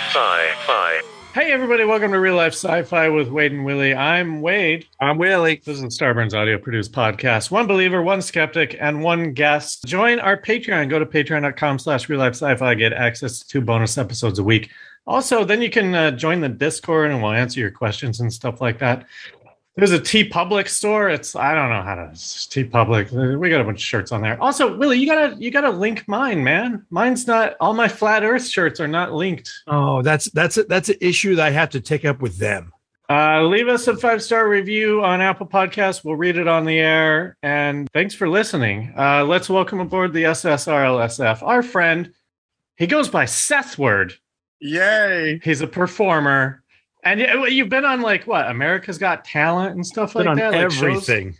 Sci-fi. Hey everybody, welcome to Real Life Sci-Fi with Wade and Willie. I'm Wade. I'm Willie. This is a Starburns audio produced podcast. One believer, one skeptic, and one guest. Join our Patreon. Go to patreon.com/Real Life Sci-Fi. Get access to 2 bonus episodes a week. Also, then you can join the Discord and we'll answer your questions and stuff like that. There's a TeePublic store. I don't know how to TeePublic. We got a bunch of shirts on there. Also, Willie, you gotta link mine, man. Mine's not. All my flat Earth shirts are not linked. Oh, that's an issue that I have to take up with them. Leave us a 5-star review on Apple Podcasts. We'll read it on the air. And thanks for listening. Let's welcome aboard the SSRLSF, our friend. He goes by Sethward. Yay! He's a performer. And you've been on America's Got Talent and stuff like that? Everything.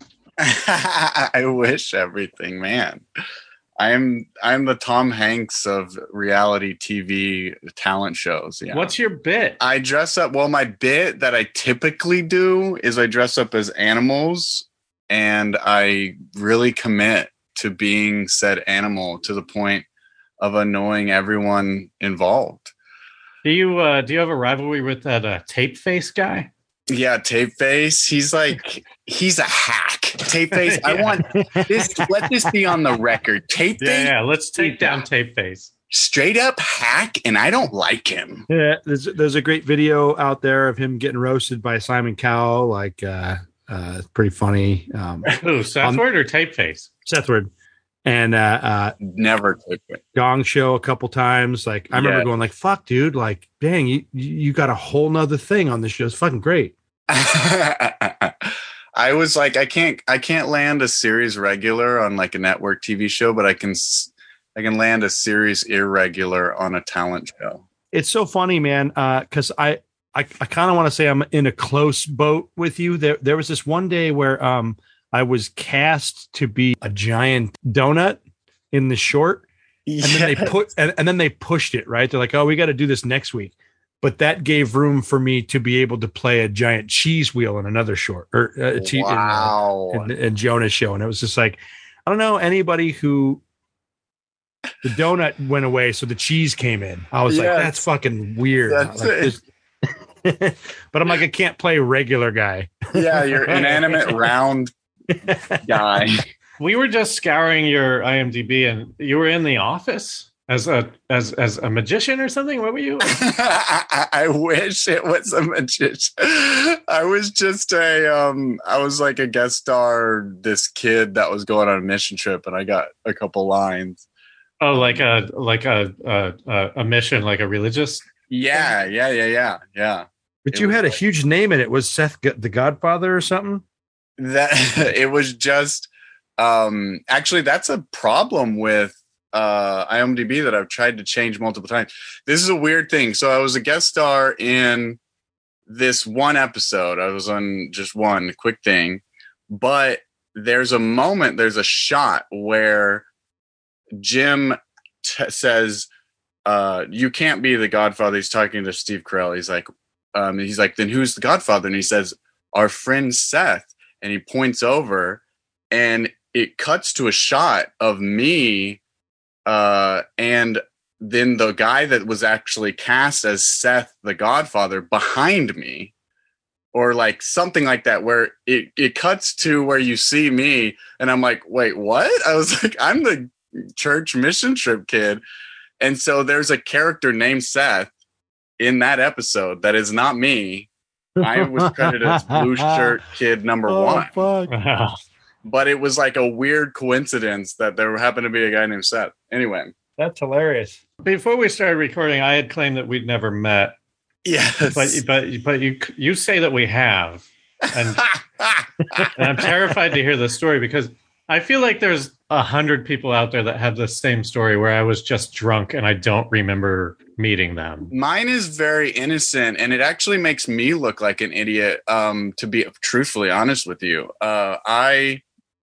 I wish everything, man. I'm the Tom Hanks of reality TV talent shows. Yeah. What's your bit? I dress up. Well, my bit that I typically do is I dress up as animals, and I really commit to being said animal to the point of annoying everyone involved. Do you have a rivalry with that Tape Face guy? Yeah, Tape Face. He's a hack. Tape Face. Yeah. I want this. Let this be on the record. Tape Face. Yeah. Let's take down Tape Face. Straight up hack, and I don't like him. Yeah, there's a great video out there of him getting roasted by Simon Cowell. It's pretty funny. Who, Sethward or Tape Face? Sethward. And Never took it. Gong Show a couple times. I remember going fuck, dude, dang, you got a whole nother thing on this show. It's fucking great. I was like, I can't land a series regular on a network TV show, but I can land a series irregular on a talent show. It's so funny, man, because I kind of want to say I'm in a close boat with you. There was this one day where I was cast to be a giant donut in the short, and then they pushed it, right? They're like, "Oh, we got to do this next week," but that gave room for me to be able to play a giant cheese wheel in another short or in Jonah's show, and it was just like, I don't know anybody who the donut went away, so the cheese came in. I was like, that's fucking weird. But I'm like, I can't play regular guy. Yeah, you're inanimate round guy. We were just scouring your IMDb, and you were in The Office as a magician or something. What were you? I wish it was a magician. I was just I was like a guest star, this kid that was going on a mission trip, and I got a couple lines. Oh, like a mission, like a religious. Yeah. But you had a huge name in it. Was Seth the Godfather or something? That it was just actually that's a problem with IMDb that I've tried to change multiple times. This is a weird thing. So I was a guest star in this one episode. I was on just one quick thing, but there's a shot where Jim says, "You can't be the Godfather." He's talking to Steve Carell. He's like, "Then who's the Godfather?" And he says, "Our friend Seth." And he points over, and it cuts to a shot of me, and then the guy that was actually cast as Seth the Godfather behind me, or something like that, where it cuts to where you see me, and I'm like, wait, what? I was like, I'm the church mission trip kid. And so there's a character named Seth in that episode that is not me. I was credited as blue shirt kid number one. Fuck. But it was like a weird coincidence that there happened to be a guy named Seth. Anyway. That's hilarious. Before we started recording, I had claimed that we'd never met. Yes. But you say that we have. And, and I'm terrified to hear the story, because I feel like there's 100 people out there that have the same story where I was just drunk and I don't remember meeting them. Mine is very innocent, and it actually makes me look like an idiot, to be truthfully honest with you. I've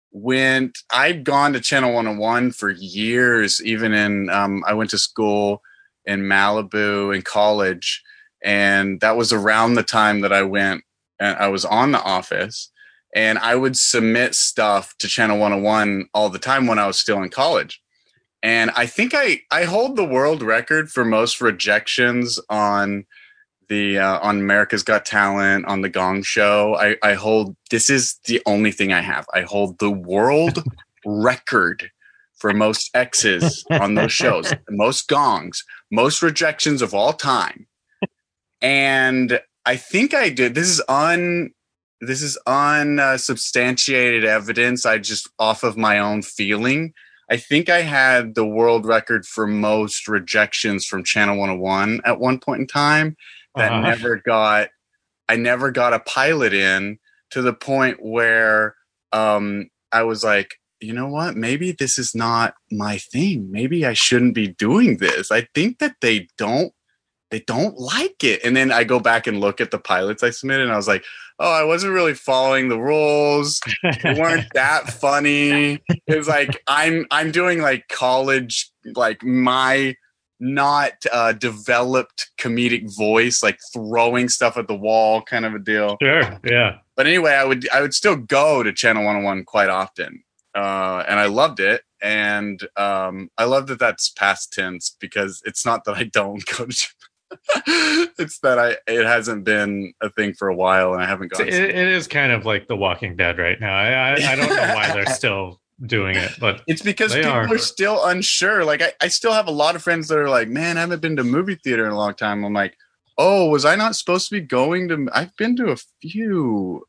gone to Channel 101 for years, even in, I went to school in Malibu in college, and that was around the time that I went, and I was on The Office. And I would submit stuff to Channel 101 all the time when I was still in college. And I think I hold the world record for most rejections on the on America's Got Talent, on the Gong Show. I hold, this is the only thing I have. I hold the world record for most X's on those shows, most gongs, most rejections of all time. And I think I did. This is unsubstantiated evidence. I just off of my own feeling. I think I had the world record for most rejections from Channel 101 at one point in time. That I never got a pilot in, to the point where I was like, you know what? Maybe this is not my thing. Maybe I shouldn't be doing this. I think that they don't like it. And then I go back and look at the pilots I submitted, and I was like, oh, I wasn't really following the rules. They weren't that funny. It was like I'm doing like college, like my not developed comedic voice, like throwing stuff at the wall kind of a deal. Sure, yeah. But anyway, I would still go to Channel 101 quite often, and I loved it. And I love that that's past tense, because it's not that I don't go to. It's that it hasn't been a thing for a while, and I haven't gone. It is kind of like The Walking Dead right now. I don't know why they're still doing it, but it's because people are still unsure. Like I still have a lot of friends that are like, man, I haven't been to movie theater in a long time. I'm like, oh, was I not supposed to be going to? I've been to a few.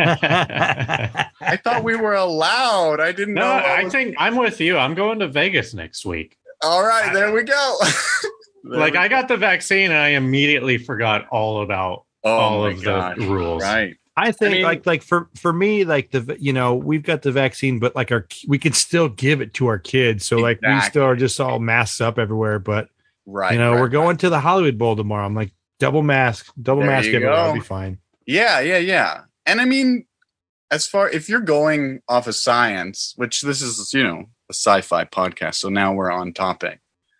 I thought we were allowed. I didn't know. I think I'm with you. I'm going to Vegas next week. All right, there we go. Like I got the vaccine and I immediately forgot all about all of the rules. Right. I think like for me, like we've got the vaccine, but like we can still give it to our kids. So like we still are just all masked up everywhere. But we're going to the Hollywood Bowl tomorrow. I'm like double mask everywhere. I'll be fine. Yeah. And I mean, if you're going off of science, which this is, a sci-fi podcast, so now we're on topic.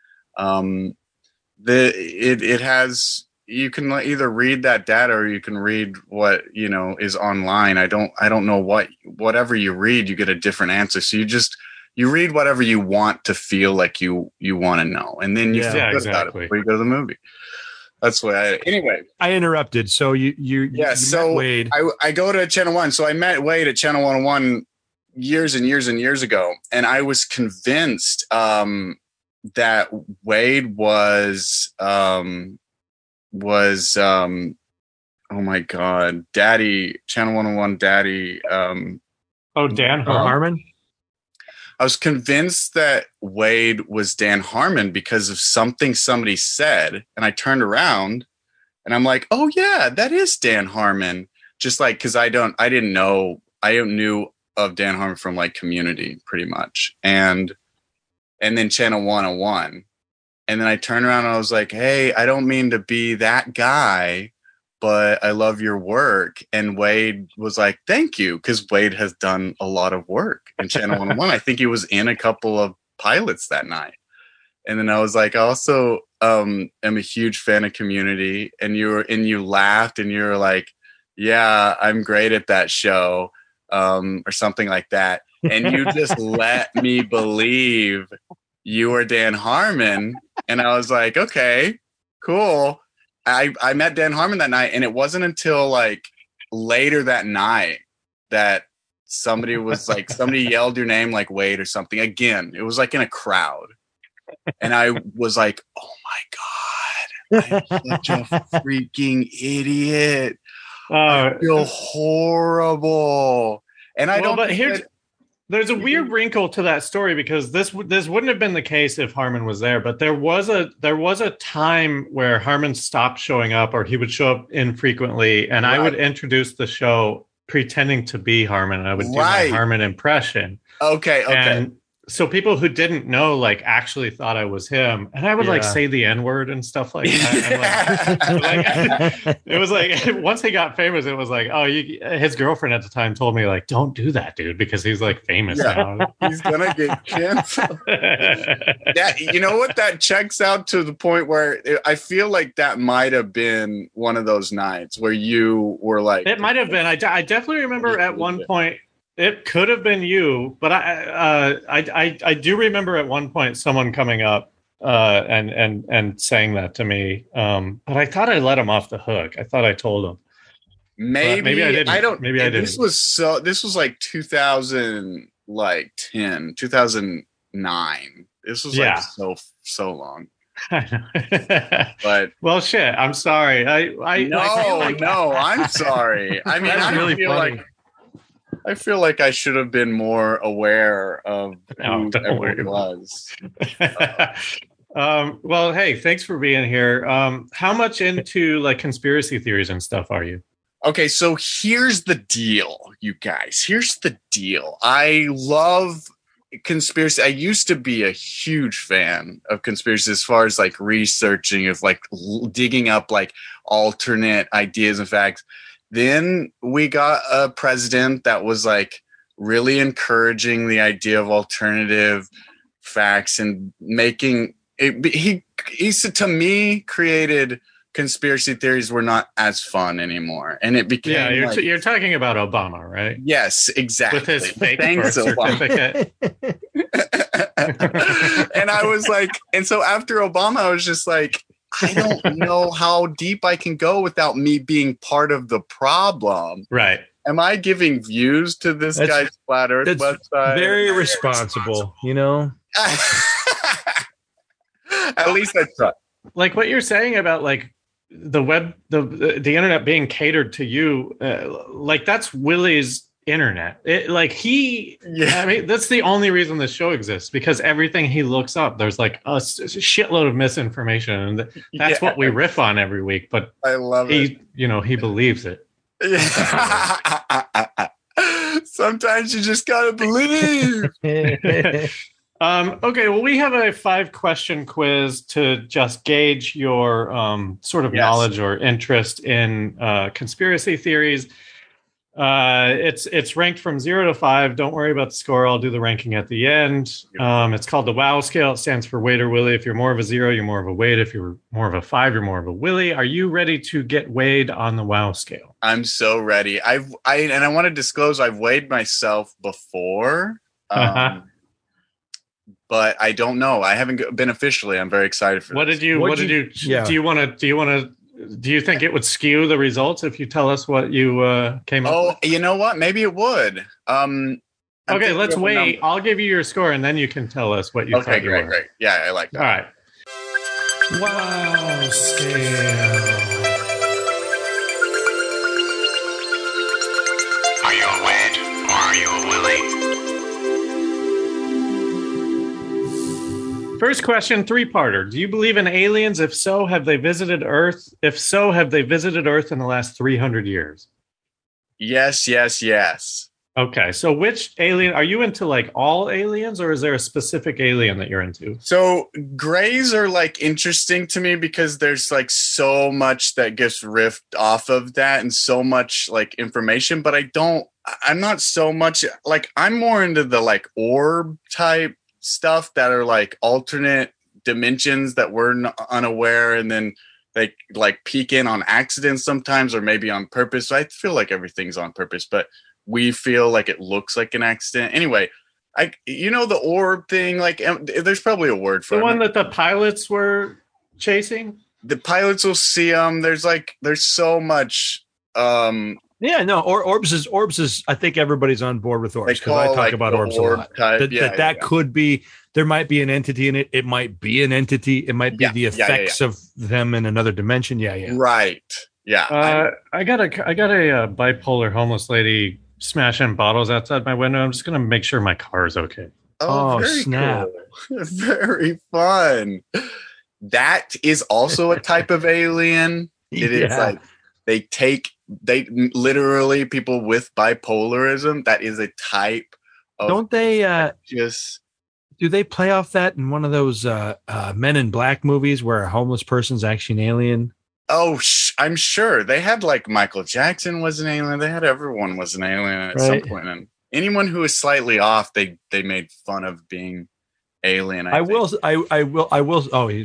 It has, you can either read that data or you can read what is online. I don't know whatever you read, you get a different answer. So you read whatever you want to feel like you want to know, and then you feel good about it before you go to the movie. That's why. Anyway, I interrupted. So you met Wade. I go to Channel 1. So I met Wade at Channel 101 years and years and years ago, and I was convinced that Wade was oh my God, Daddy, Channel 101 Daddy. Dan Harmon. I was convinced that Wade was Dan Harmon because of something somebody said, and I turned around and I'm like, oh yeah, that is Dan Harmon. Just like, because I knew of Dan Harmon from like Community pretty much, and then Channel 101. And then I turned around and I was like, hey, I don't mean to be that guy, but I love your work. And Wade was like, thank you. Because Wade has done a lot of work in Channel 101. I think he was in a couple of pilots that night. And then I was like, I also am a huge fan of Community. And you laughed and you were like, yeah, I'm great at that show, or something like that. And you just let me believe you were Dan Harmon. And I was like, okay, cool. I met Dan Harmon that night, and it wasn't until like later that night that somebody yelled your name like Wade or something. Again, it was like in a crowd. And I was like, oh my God, I'm such a freaking idiot. I feel horrible. And there's a weird wrinkle to that story, because this wouldn't have been the case if Harmon was there, but there was a time where Harmon stopped showing up, or he would show up infrequently, and I would introduce the show pretending to be Harmon, and I would do my Harmon impression. Okay. And so people who didn't know like actually thought I was him, and I would like say the N-word and stuff like that. It was like once he got famous, it was like, his girlfriend at the time told me like, don't do that, dude, because he's like famous now. He's gonna get canceled. Yeah, you know what? That checks out to the point where I feel like that might have been one of those nights where you were like, it might have been. I definitely remember at one point It could have been you, but I do remember at one point someone coming up and saying that to me. But I thought I let him off the hook. I thought I told him. Maybe I didn't. I don't. Maybe I didn't. This was like 2010, 2009. This was like so long. But well, shit. I'm sorry. No, I'm sorry. I mean, I feel like I should have been more aware of who everyone was. Well, hey, thanks for being here. How much into like conspiracy theories and stuff are you? Okay, so here's the deal, you guys. Here's the deal. I love conspiracy. I used to be a huge fan of conspiracy as far as like researching, of like digging up like alternate ideas and facts. Then we got a president that was like really encouraging the idea of alternative facts and making it. He said to me, created conspiracy theories were not as fun anymore, and it became. Yeah, you're talking about Obama, right? Yes, exactly. With his fake birth certificate. And I was like, and so after Obama, I was just like, I don't know how deep I can go without me being part of the problem. Right. Am I giving views to this guy's flat Earth website? Very irresponsible, you know? At least I try. Like what you're saying about like the web, the internet being catered to you, like that's Willie's internet. I mean, that's the only reason the show exists, because everything he looks up, there's like a shitload of misinformation, and that's what we riff on every week. But I love it. He believes it. Sometimes you just gotta believe. Okay, well, we have a 5-question quiz to just gauge your sort of knowledge or interest in conspiracy theories. It's ranked from 0 to 5. Don't worry about the score. I'll do the ranking at the end. It's called the WOW scale. It stands for Wade or Willie. If you're more of a 0, you're more of a Wade. If you're more of a 5, you're more of a Willie. Are you ready to get weighed on the WOW scale? I'm so ready. I want to disclose I've weighed myself before. But I don't know. I haven't been officially. I'm very excited for this. Do you think it would skew the results if you tell us what you came up with? Oh, you know what? Maybe it would. Okay, let's wait. I'll give you your score, and then you can tell us what you thought you were. Great. Yeah, I like that. All right. Wow scale. Are you a Wade or are you a Willie? First question, 3-parter. Do you believe in aliens? If so, have they visited Earth? If so, have they visited Earth in the last 300 years? Yes. Okay, so which alien? Are you into like all aliens, or is there a specific alien that you're into? So grays are like interesting to me because there's like so much that gets riffed off of that and so much like information, but I'm not so much like, I'm more into the like orb type stuff that are like alternate dimensions that we're unaware, and then they like peek in on accident sometimes, or maybe on purpose. So I feel like everything's on purpose, but we feel like it looks like an accident. Anyway, the orb thing, like there's probably a word for the one that the pilots were chasing. The pilots will see them. There's so much. Orbs is. I think everybody's on board with orbs because I talk about orbs a lot. That could be. There might be an entity in it. It might be an entity. It might be the effects of them in another dimension. Yeah. Right. Yeah. I got a bipolar homeless lady smashing bottles outside my window. I'm just gonna make sure my car is okay. Oh, snap! Cool. Very fun. That is also a type of alien. It is like they literally, people with bipolarism, that is a type of. Don't they do they play off that in one of those Men in Black movies where a homeless person's actually an alien? Oh, I'm sure they had like Michael Jackson was an alien. They had everyone was an alien at some point. And anyone who is slightly off, they made fun of being alien. I will say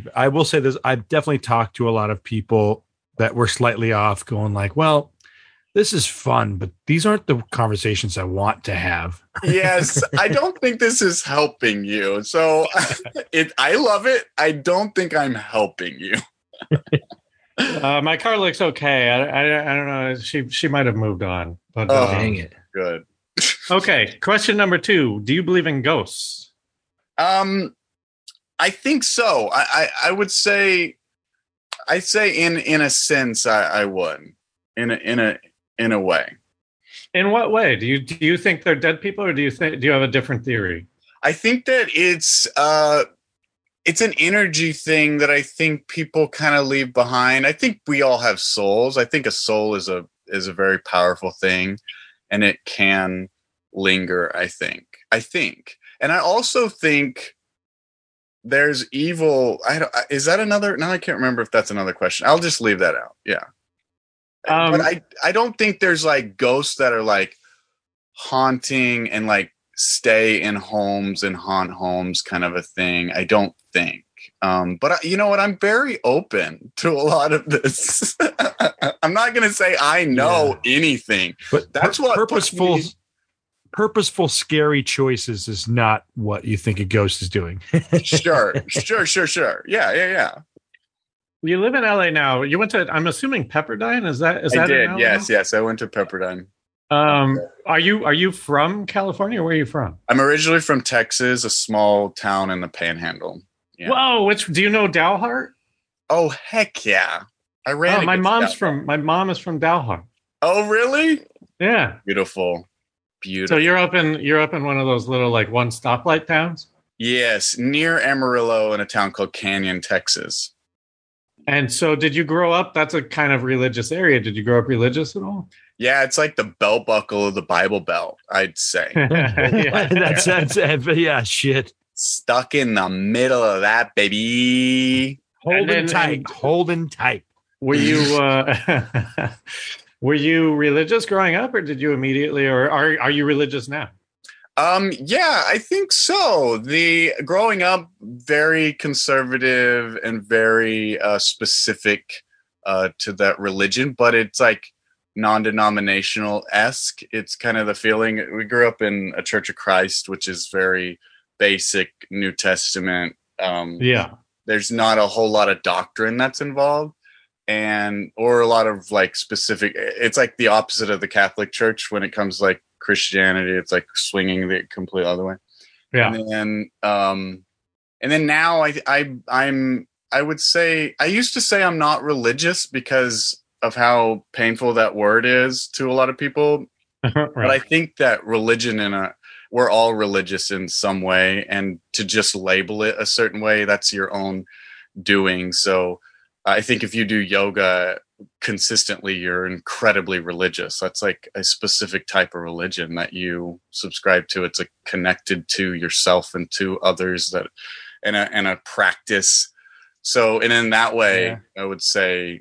this. I've definitely talked to a lot of people that were slightly off, going like, well, this is fun, but these aren't the conversations I want to have. Yes, I don't think this is helping you. So I love it. I don't think I'm helping you. My car looks okay. I don't know. She might have moved on. But Oh. Dang it. Good. okay. Question number 2: do you believe in ghosts? I think so. I would say, I'd say in a sense I would. In a way. In what way? Do you think they're dead people, or do you have a different theory? I think that it's an energy thing that I think people kind of leave behind. I think we all have souls. I think a soul is a very powerful thing, and it can linger, I think. And I also think there's evil. Is that another? No, I can't remember if that's another question. I'll just leave that out. Yeah. But I don't think there's like ghosts that are like haunting and like stay in homes and haunt homes kind of a thing. I don't think. But you know what? I'm very open to a lot of this. I'm not going to say I know anything, But that's what purposeful, scary choices is not what you think a ghost is doing. Sure. Yeah. You live in LA now. You went to, I'm assuming, Pepperdine. Is that I in did. LA? Yes. I went to Pepperdine. Are you from California? Where are you from? I'm originally from Texas, a small town in the Panhandle. Yeah. Whoa, do you know Dalhart? Oh, heck yeah. I ran. My mom against that. is from Dalhart. Oh, really? Yeah. Beautiful. So you're up in one of those little like one stoplight towns? Yes, near Amarillo in a town called Canyon, Texas. And so did you grow up? That's a kind of religious area. Did you grow up religious at all? Yeah, it's like the belt buckle of the Bible Belt, I'd say. Yeah. That's yeah, shit. Stuck in the middle of that, baby. Holding tight. Were you were you religious growing up, or did you immediately, or are you religious now? Yeah, I think so. The growing up, very conservative and very specific to that religion, but it's like non-denominational-esque. It's kind of the feeling. We grew up in a Church of Christ, which is very basic New Testament. Yeah. There's not a whole lot of doctrine that's involved, or a lot of like specific. It's like the opposite of the Catholic Church when it comes to like Christianity. It's like swinging the complete other way. Yeah. And then now I would say, I used to say I'm not religious because of how painful that word is to a lot of people. Right. But I think that religion we're all religious in some way, and to just label it a certain way, that's your own doing. So I think if you do yoga consistently, you're incredibly religious. That's like a specific type of religion that you subscribe to. It's connected to yourself and to others, that and a practice. So, and in that way, yeah. I would say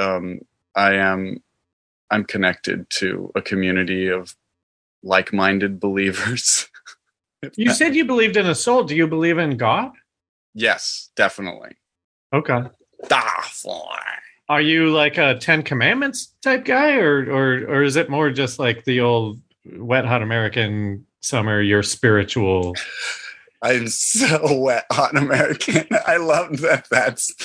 I'm connected to a community of like-minded believers. You said you believed in a soul. Do you believe in God? Yes, definitely. Okay. Are you like a Ten Commandments type guy, or is it more just like the old Wet Hot American summer, you're spiritual? I'm so wet hot American. I love that. That's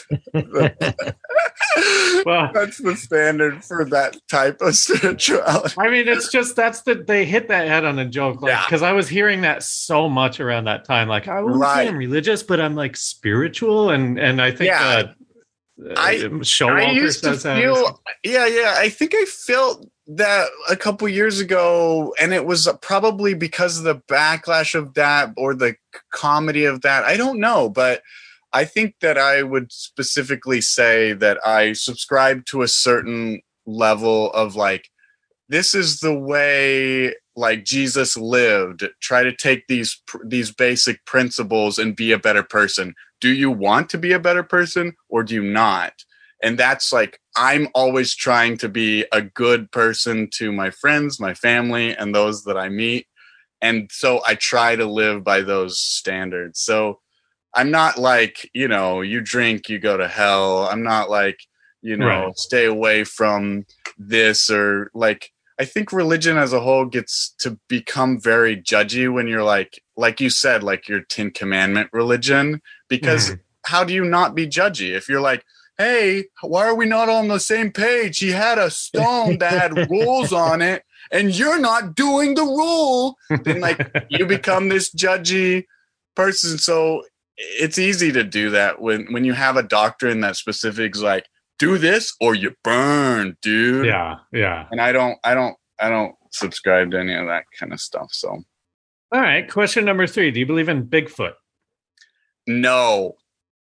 that's the standard for that type of spirituality. I mean, it's just they hit that head on a joke, like, because I was hearing that so much around that time. Like, I wouldn't say I'm religious, but I'm like spiritual, and I think Showalter says that. Yeah. I think I felt that a couple years ago, and it was probably because of the backlash of that or the comedy of that. I don't know, but I think that I would specifically say that I subscribe to a certain level of like, this is the way like Jesus lived. Try to take these basic principles and be a better person. Do you want to be a better person or do you not? And that's like, I'm always trying to be a good person to my friends, my family, and those that I meet. And so I try to live by those standards. So I'm not like, you drink, you go to hell. I'm not like, stay away from this, or like, I think religion as a whole gets to become very judgy when you're like you said, like your 10 Commandment religion, because how do you not be judgy if you're like, hey, why are we not on the same page? He had a stone that had rules on it and you're not doing the rule. Then like you become this judgy person. So it's easy to do that when you have a doctrine that specifics like do this or you burn, dude. Yeah. And I don't subscribe to any of that kind of stuff. So all right, question number 3. Do you believe in Bigfoot? no.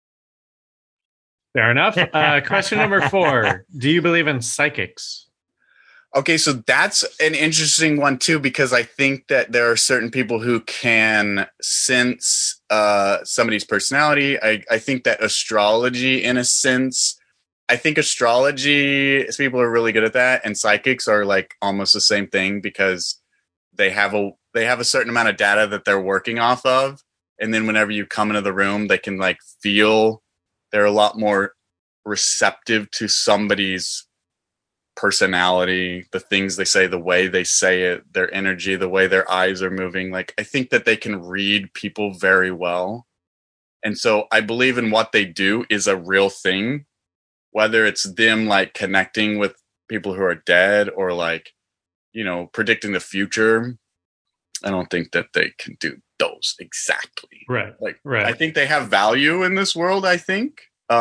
Fair enough. Question number 4. Do you believe in psychics? Okay, so that's an interesting one too, because I think that there are certain people who can sense somebody's personality. I think that astrology, in a sense, I think astrology, people are really good at that, and psychics are like almost the same thing because they have a certain amount of data that they're working off of, and then whenever you come into the room, they can like feel they're a lot more receptive to somebody's personality, the things they say, the way they say it, their energy, the way their eyes are moving. Like, I think that they can read people very well. And so I believe in what they do is a real thing, whether it's them like connecting with people who are dead or like, you know, predicting the future. I don't think that they can do those exactly. Right. Like, right. I think they have value in this world, I think.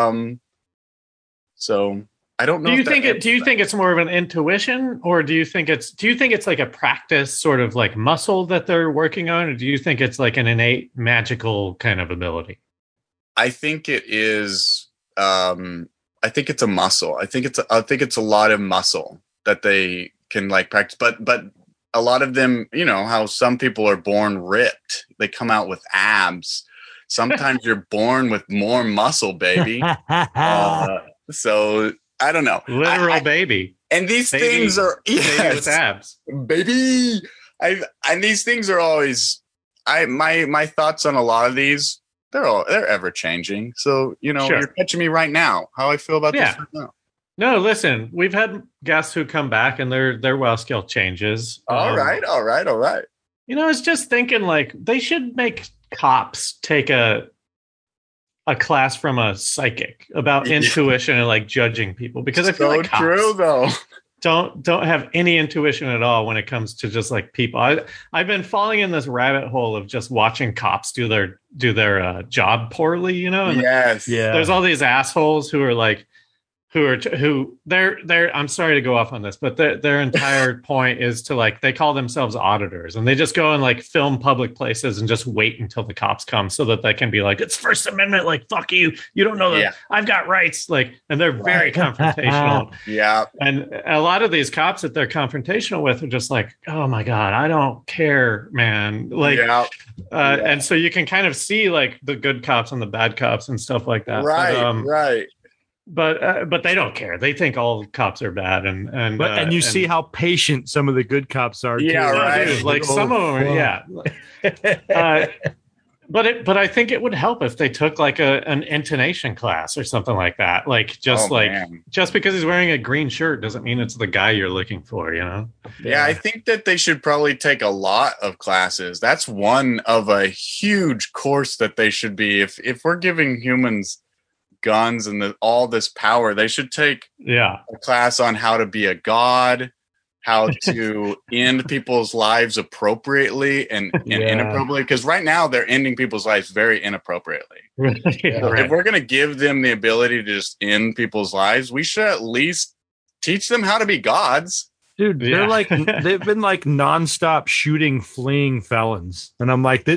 So I don't know. Do you think it's more of an intuition, or do you think it's like a practice sort of like muscle that they're working on, or do you think it's like an innate magical kind of ability? I think it is. I think it's a muscle. I think it's a lot of muscle that they can like practice, but a lot of them, you know, how some people are born ripped, they come out with abs. Sometimes you're born with more muscle, baby. So I don't know. Literal baby. And these things are baby with abs. Baby. And these things are always my thoughts on a lot of these, they're ever changing. So, you know, You're catching me right now. How I feel about this right now. No, listen, we've had guests who come back and their well skill changes. All right. You know, I was just thinking like they should make cops take a class from a psychic about intuition and like judging people, because I feel like cops true though don't have any intuition at all when it comes to just like people. I've been falling in this rabbit hole of just watching cops do their job poorly, you know. And there's all these assholes who are like they're I'm sorry to go off on this, but their entire point is to like, they call themselves auditors, and they just go and like film public places and just wait until the cops come so that they can be like, it's First Amendment, like fuck you don't know that I've got rights, like, and they're very confrontational. And a lot of these cops that they're confrontational with are just like, oh my god, I don't care, man, like and so you can kind of see like the good cops and the bad cops and stuff like that, right. But they don't care. They think all cops are bad, and you see how patient some of the good cops are. Yeah, too. right. Dude, like some of them, But I think it would help if they took like an intonation class or something like that. Like just just because he's wearing a green shirt doesn't mean it's the guy you're looking for, you know? Yeah, I think that they should probably take a lot of classes. That's one of a huge course that they should be. If we're giving humans guns and all this power, they should take a class on how to be a god, how to end people's lives appropriately and inappropriately, because right now they're ending people's lives very inappropriately. If we're going to give them the ability to just end people's lives, we should at least teach them how to be gods. Dude, they're like, they've been like nonstop shooting fleeing felons, and I'm like,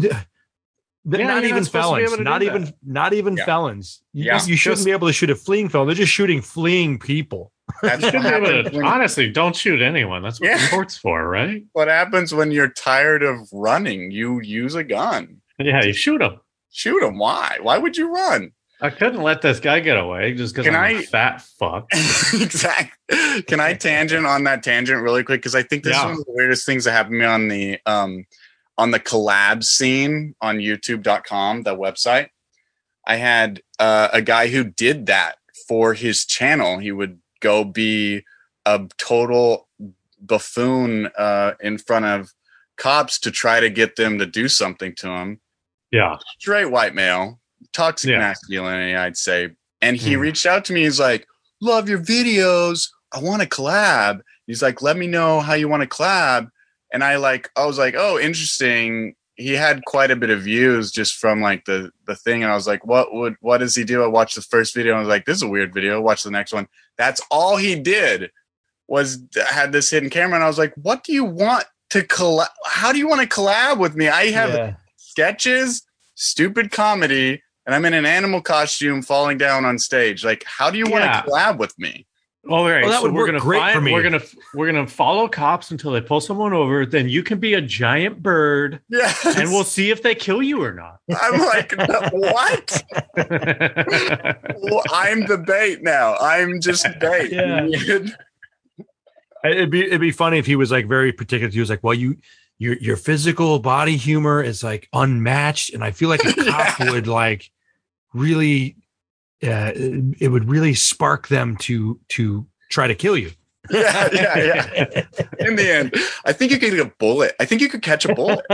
not even felons. Not even felons. You shouldn't be able to shoot a fleeing felon. They're just shooting fleeing people. Honestly, don't shoot anyone. That's what the court's for, right? What happens when you're tired of running? You use a gun. Yeah, you shoot them. Shoot them. Why? Why would you run? I couldn't let this guy get away just because I'm a fat fuck. Exactly. Can I tangent on that tangent really quick? Because I think this is one of the weirdest things that happened to me on the collab scene on youtube.com, the website. I had a guy who did that for his channel. He would go be a total buffoon in front of cops to try to get them to do something to him. Yeah. Straight white male, toxic masculinity, I'd say. And he reached out to me. He's like, love your videos. I want to collab. He's like, let me know how you want to collab. And I was like, oh, interesting. He had quite a bit of views just from like the thing. And I was like, what does he do? I watched the first video and I was like, this is a weird video. Watch the next one. That's all he did had this hidden camera. And I was like, what do you want to collab? How do you want to collab with me? I have sketches, stupid comedy, and I'm in an animal costume falling down on stage. Like, how do you want to collab with me? All right, that would work great for me. We're gonna follow cops until they pull someone over. Then you can be a giant bird, and we'll see if they kill you or not. I'm like, what? Well, I'm the bait now. I'm just bait. Yeah. It'd be funny if he was like very particular. He was like, well, your physical body humor is like unmatched, and I feel like a cop would like really. It would really spark them to try to kill you. Yeah. In the end, I think you could get a bullet. I think you could catch a bullet.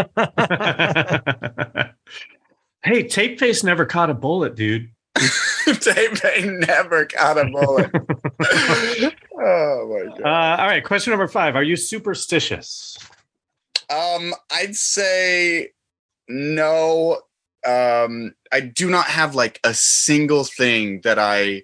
Hey, Tapeface never caught a bullet, dude. Tapeface never caught a bullet. Oh my god! All right, question number 5. Are you superstitious? I'd say no. I do not have like a single thing that I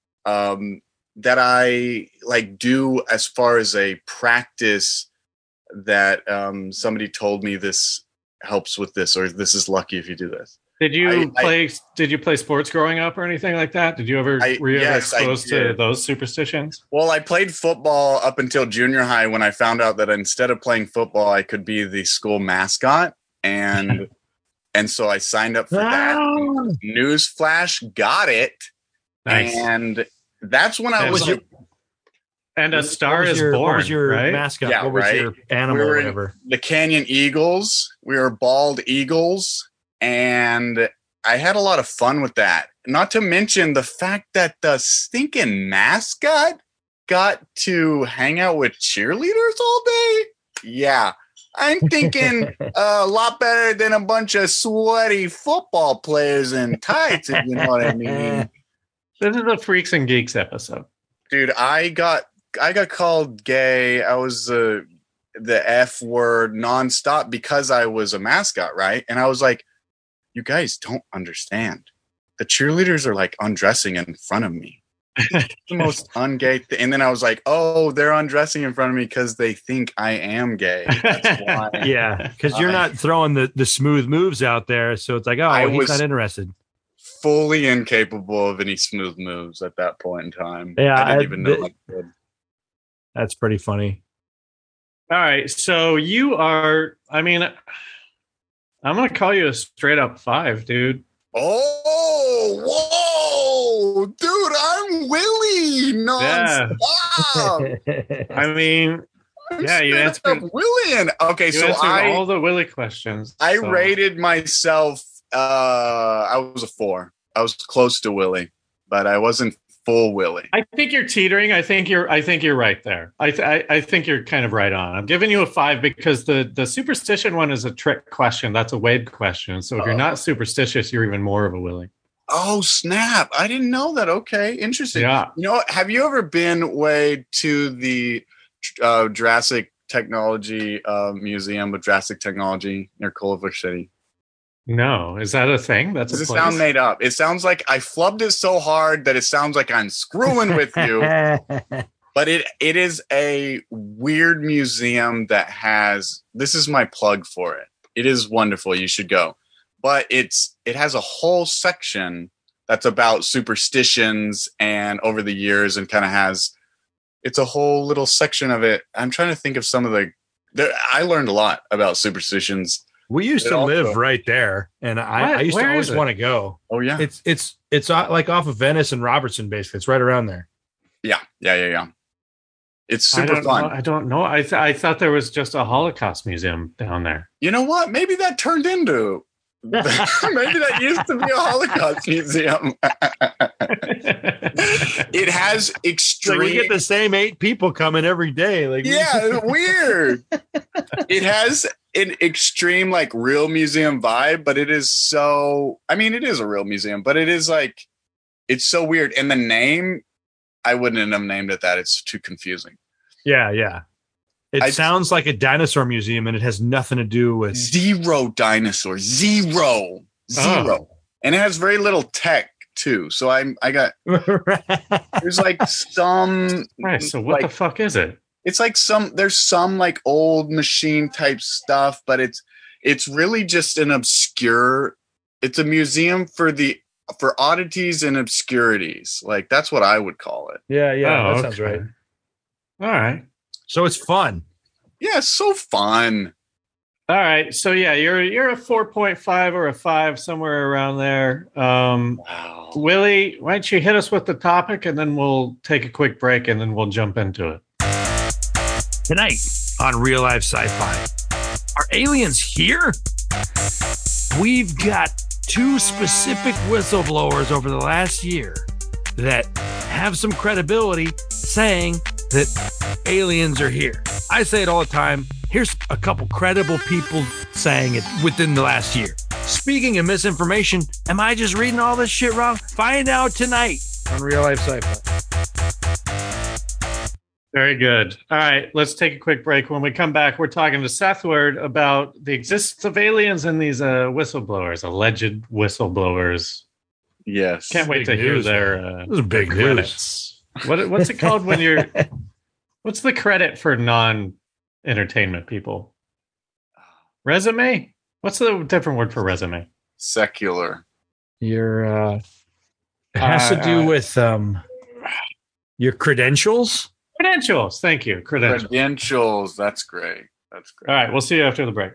like do as far as a practice that somebody told me this helps with this, or this is lucky if you do this. Did you play sports growing up or anything like that? Did you ever were you ever exposed to those superstitions? Well, I played football up until junior high when I found out that instead of playing football, I could be the school mascot, and so I signed up for that. Newsflash, got it. Nice. And that's when I was. And A Star Is Born. What was your right? mascot? Yeah, what was your animal or whatever? The Canyon Eagles. We were bald eagles. And I had a lot of fun with that. Not to mention the fact that the stinking mascot got to hang out with cheerleaders all day. Yeah. I'm thinking a lot better than a bunch of sweaty football players in tights, if you know what I mean. This is a Freaks and Geeks episode. Dude, I got called gay. I was the F word nonstop because I was a mascot, right? And I was like, you guys don't understand. The cheerleaders are like undressing in front of me. It's the most ungay thing. And then I was like, oh, they're undressing in front of me because they think I am gay. That's why. Yeah, because you're not throwing the smooth moves out there. So it's like, oh, he's not interested. Fully incapable of any smooth moves at that point in time. Yeah, I didn't even know I could. That's pretty funny. All right. So you are, I mean, I'm going to call you a straight up 5, dude. Oh, whoa, dude, I'm Willie nonstop. Yeah. I mean, you answered Willian. Okay, so all the Willie questions. I rated myself. I was a 4. I was close to Willie, but I wasn't full Willie. I think you're teetering. I think you're right there. I think you're kind of right on. I'm giving you a 5 because the superstition one is a trick question. That's a Wade question. So if you're not superstitious, you're even more of a Willie. Oh, snap. I didn't know that. Okay. Interesting. Yeah. You know, have you ever been, Wade, to the Jurassic Technology Museum of Jurassic Technology near Culver City? No. Is that a thing? Does it sound made up? It sounds like I flubbed it so hard that it sounds like I'm screwing with you. But it is a weird museum that has, this is my plug for it. It is wonderful. You should go. But it has a whole section that's about superstitions and over the years, and kind of it's a whole little section of it. I'm trying to think of some of I learned a lot about superstitions. We used to live right there, and I used to always want to go. Oh yeah. It's like off of Venice and Robertson, basically. It's right around there. Yeah. It's super fun. I don't know. I thought there was just a Holocaust museum down there. You know what? Maybe that turned into Maybe that used to be a Holocaust museum. It has extreme. Like we get the same 8 people coming every day. Like Yeah, weird. It has an extreme like real museum vibe, but it is so. I mean, it is a real museum, but it is like it's so weird. And the name, I wouldn't have named it that. It's too confusing. Yeah. It sounds like a dinosaur museum, and it has nothing to do with zero dinosaurs. Zero. And it has very little tech too. So I got there's like some. Right. So what the fuck is it? It's like there's some like old machine type stuff, but it's really just an obscure. It's a museum for oddities and obscurities. Like that's what I would call it. Yeah, that sounds right. All right. So it's fun. Yeah, it's so fun. All right. So yeah, you're a 4.5 or a 5, somewhere around there. Wow. Willie, why don't you hit us with the topic, and then we'll take a quick break, and then we'll jump into it. Tonight on Real Life Sci-Fi, are aliens here? We've got 2 specific whistleblowers over the last year that have some credibility saying that aliens are here. I say it all the time. Here's a couple credible people saying it within the last year. Speaking of misinformation, am I just reading all this shit wrong? Find out tonight on Real Life Sci-Fi. Very good. All right, let's take a quick break. When we come back, we're talking to Seth Word about the existence of aliens and these whistleblowers, alleged whistleblowers. Yes. Can't wait to hear their this is big credits. What's it called when you're? What's the credit for non-entertainment people? Resume? What's the different word for resume? Secular. It has to do with your credentials. Credentials. Thank you. Credentials. That's great. That's great. All right. We'll see you after the break.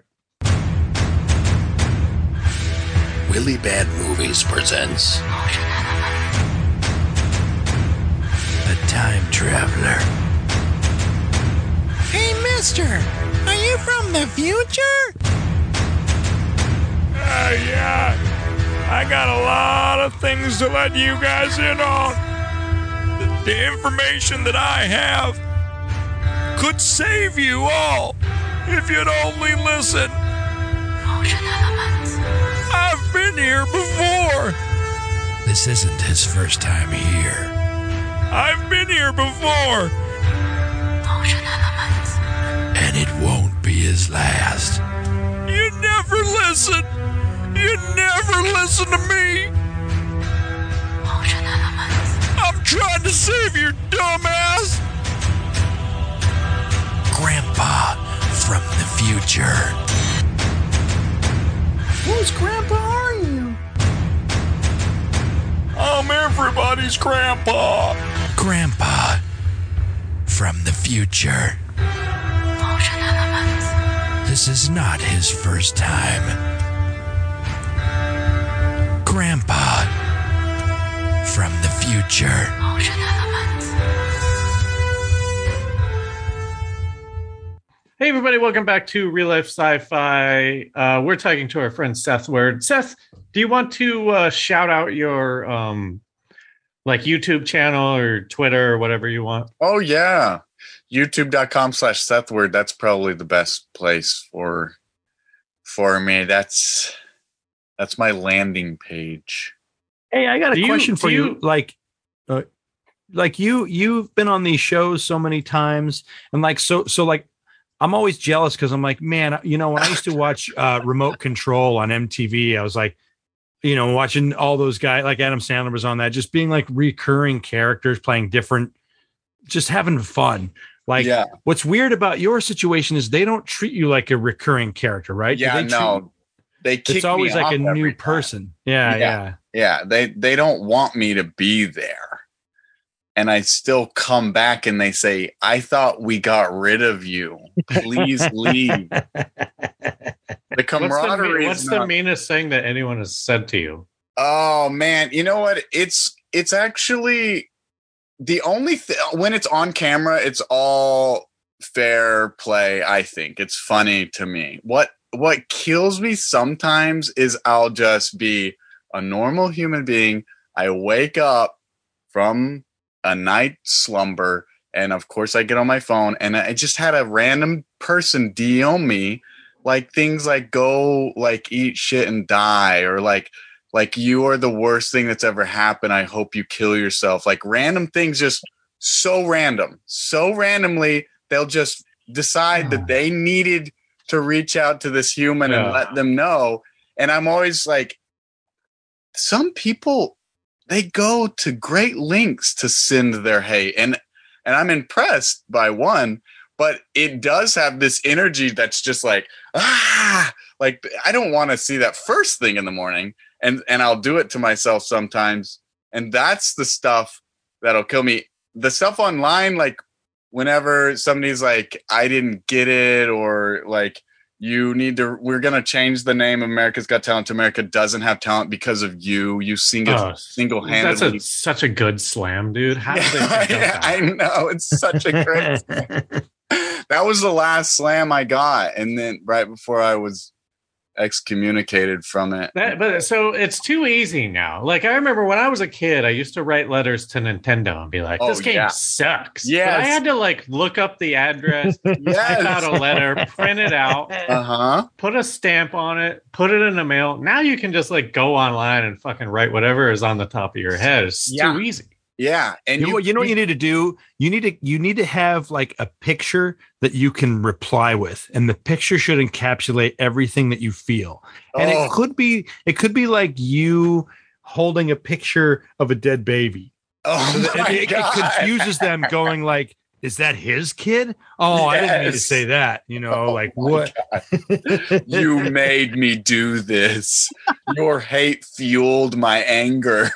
Really Bad Movies presents A Time Traveler. Hey, mister, are you from the future? Yeah. I got a lot of things to let you guys in on. The information that I have could save you all if you'd only listen. I've been here before. This isn't his first time here. I've been here before. And it won't be his last. You never listen. You never listen to me. I'm trying to save your dumb ass. Grandpa from the future. Whose grandpa are you? I'm everybody's grandpa. Grandpa from the future. This is not his first time. Grandpa from the future. Hey, everybody. Welcome back to Real Life Sci-Fi. We're talking to our friend Seth Word. Seth, do you want to shout out your YouTube channel or Twitter or whatever you want? Oh, yeah. YouTube.com/SethWord. That's probably the best place for me. That's my landing page. Hey, I got a question for you. Like you've been on these shows so many times, and I'm always jealous because I'm like, man, when I used to watch Remote Control on MTV, I was like, watching all those guys, like Adam Sandler was on that, just being like recurring characters, playing different, just having fun. Like, yeah. What's weird about your situation is they don't treat you like a recurring character, right? Yeah, they kick it's always me like off a new person. Yeah. They don't want me to be there. And I still come back and they say, I thought we got rid of you. Please leave. The camaraderie. What's the meanest thing that anyone has said to you? Oh, man. You know what? It's actually the only thing. When it's on camera, it's all fair play, I think. It's funny to me. What what kills me sometimes is I'll just be a normal human being. I wake up from a night slumber, and of course I get on my phone, and I just had a random person DM me like things like go like eat shit and die, or like you are the worst thing that's ever happened. I hope you kill yourself. Like random things, just so randomly, they'll just decide that they needed to reach out to this human and let them know. And I'm always like, some people, they go to great lengths to send their hate. And I'm impressed by one, but it does have this energy that's just like, like I don't want to see that first thing in the morning. And I'll do it to myself sometimes. And that's the stuff that'll kill me. The stuff online, like whenever somebody's like, I didn't get it, or like, we're going to change the name of America's Got Talent to America Doesn't Have Talent because of you. You single-handedly. That's such a good slam, dude. How did they that? I know. It's such a great slam. That was the last slam I got. And then right before I was excommunicated from it. But so it's too easy now. Like I remember when I was a kid, I used to write letters to Nintendo and be like, "This game sucks." Yeah, I had to like look up the address, type out a letter, print it out, put a stamp on it, put it in the mail. Now you can just like go online and fucking write whatever is on the top of your head. It's too easy. Yeah, and you know what you need to do? You need to have like a picture that you can reply with, and the picture should encapsulate everything that you feel. And it could be like you holding a picture of a dead baby. It confuses them, going like, "Is that his kid? Oh, I didn't mean to say that." You know, like what? You made me do this. Your hate fueled my anger.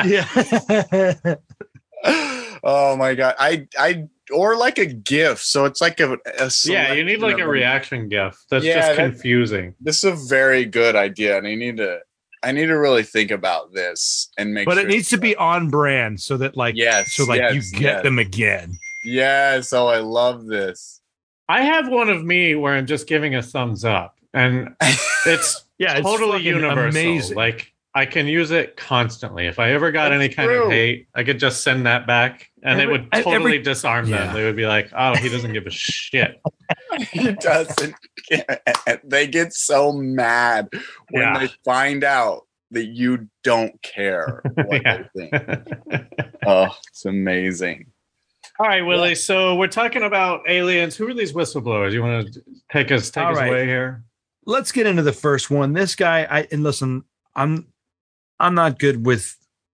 Oh my God. I or like a GIF. So it's like a you need like a reaction GIF. That's just confusing. This is a very good idea, and I need to really think about this and make. But sure it needs to be on brand so that like you get them again. Yes. Oh, I love this. I have one of me where I'm just giving a thumbs up, and it's totally universal. Amazing. Like I can use it constantly. If I ever got any kind of hate, I could just send that back, and it would totally disarm them. They would be like, "Oh, he doesn't give a shit." He doesn't. They get so mad when they find out that you don't care what they think. Oh, it's amazing. All right, Willie. So we're talking about aliens. Who are these whistleblowers? You want to take us away here? Let's get into the first one. This guy, listen, I'm not good with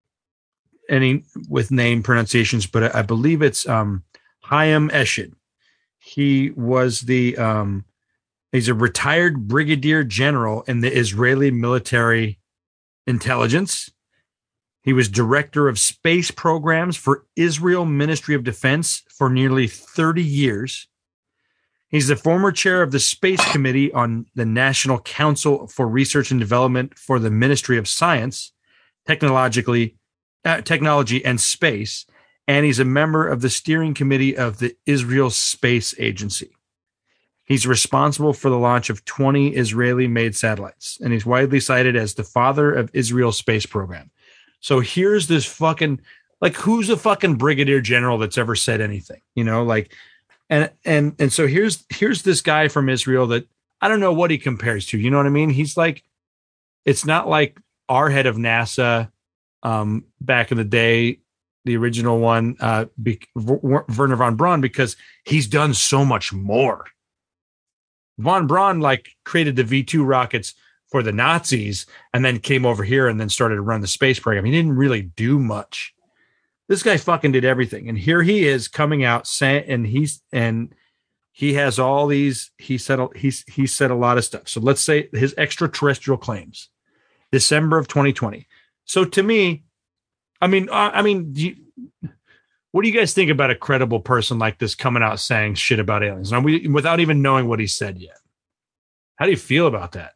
name pronunciations, but I believe it's Chaim Eshed. He was he's a retired brigadier general in the Israeli military intelligence. He was director of space programs for Israel Ministry of Defense for nearly 30 years. He's the former chair of the Space Committee on the National Council for Research and Development for the Ministry of Science, Technology and Space, and he's a member of the steering committee of the Israel Space Agency. He's responsible for the launch of 20 Israeli-made satellites, and he's widely cited as the father of Israel's space program. So here's this fucking, like, who's a fucking brigadier general that's ever said anything, you know, like, and so here's this guy from Israel that I don't know what he compares to. You know what I mean? He's like, it's not like our head of NASA back in the day, the original one, Werner von Braun, because he's done so much more. Von Braun like created the V2 rockets for the Nazis and then came over here and then started to run the space program. He didn't really do much. This guy fucking did everything. And here he is coming out saying, and he has all these, he said a lot of stuff. So let's say his extraterrestrial claims, December of 2020. So to me, what do you guys think about a credible person like this coming out saying shit about aliens without even knowing what he said yet? How do you feel about that?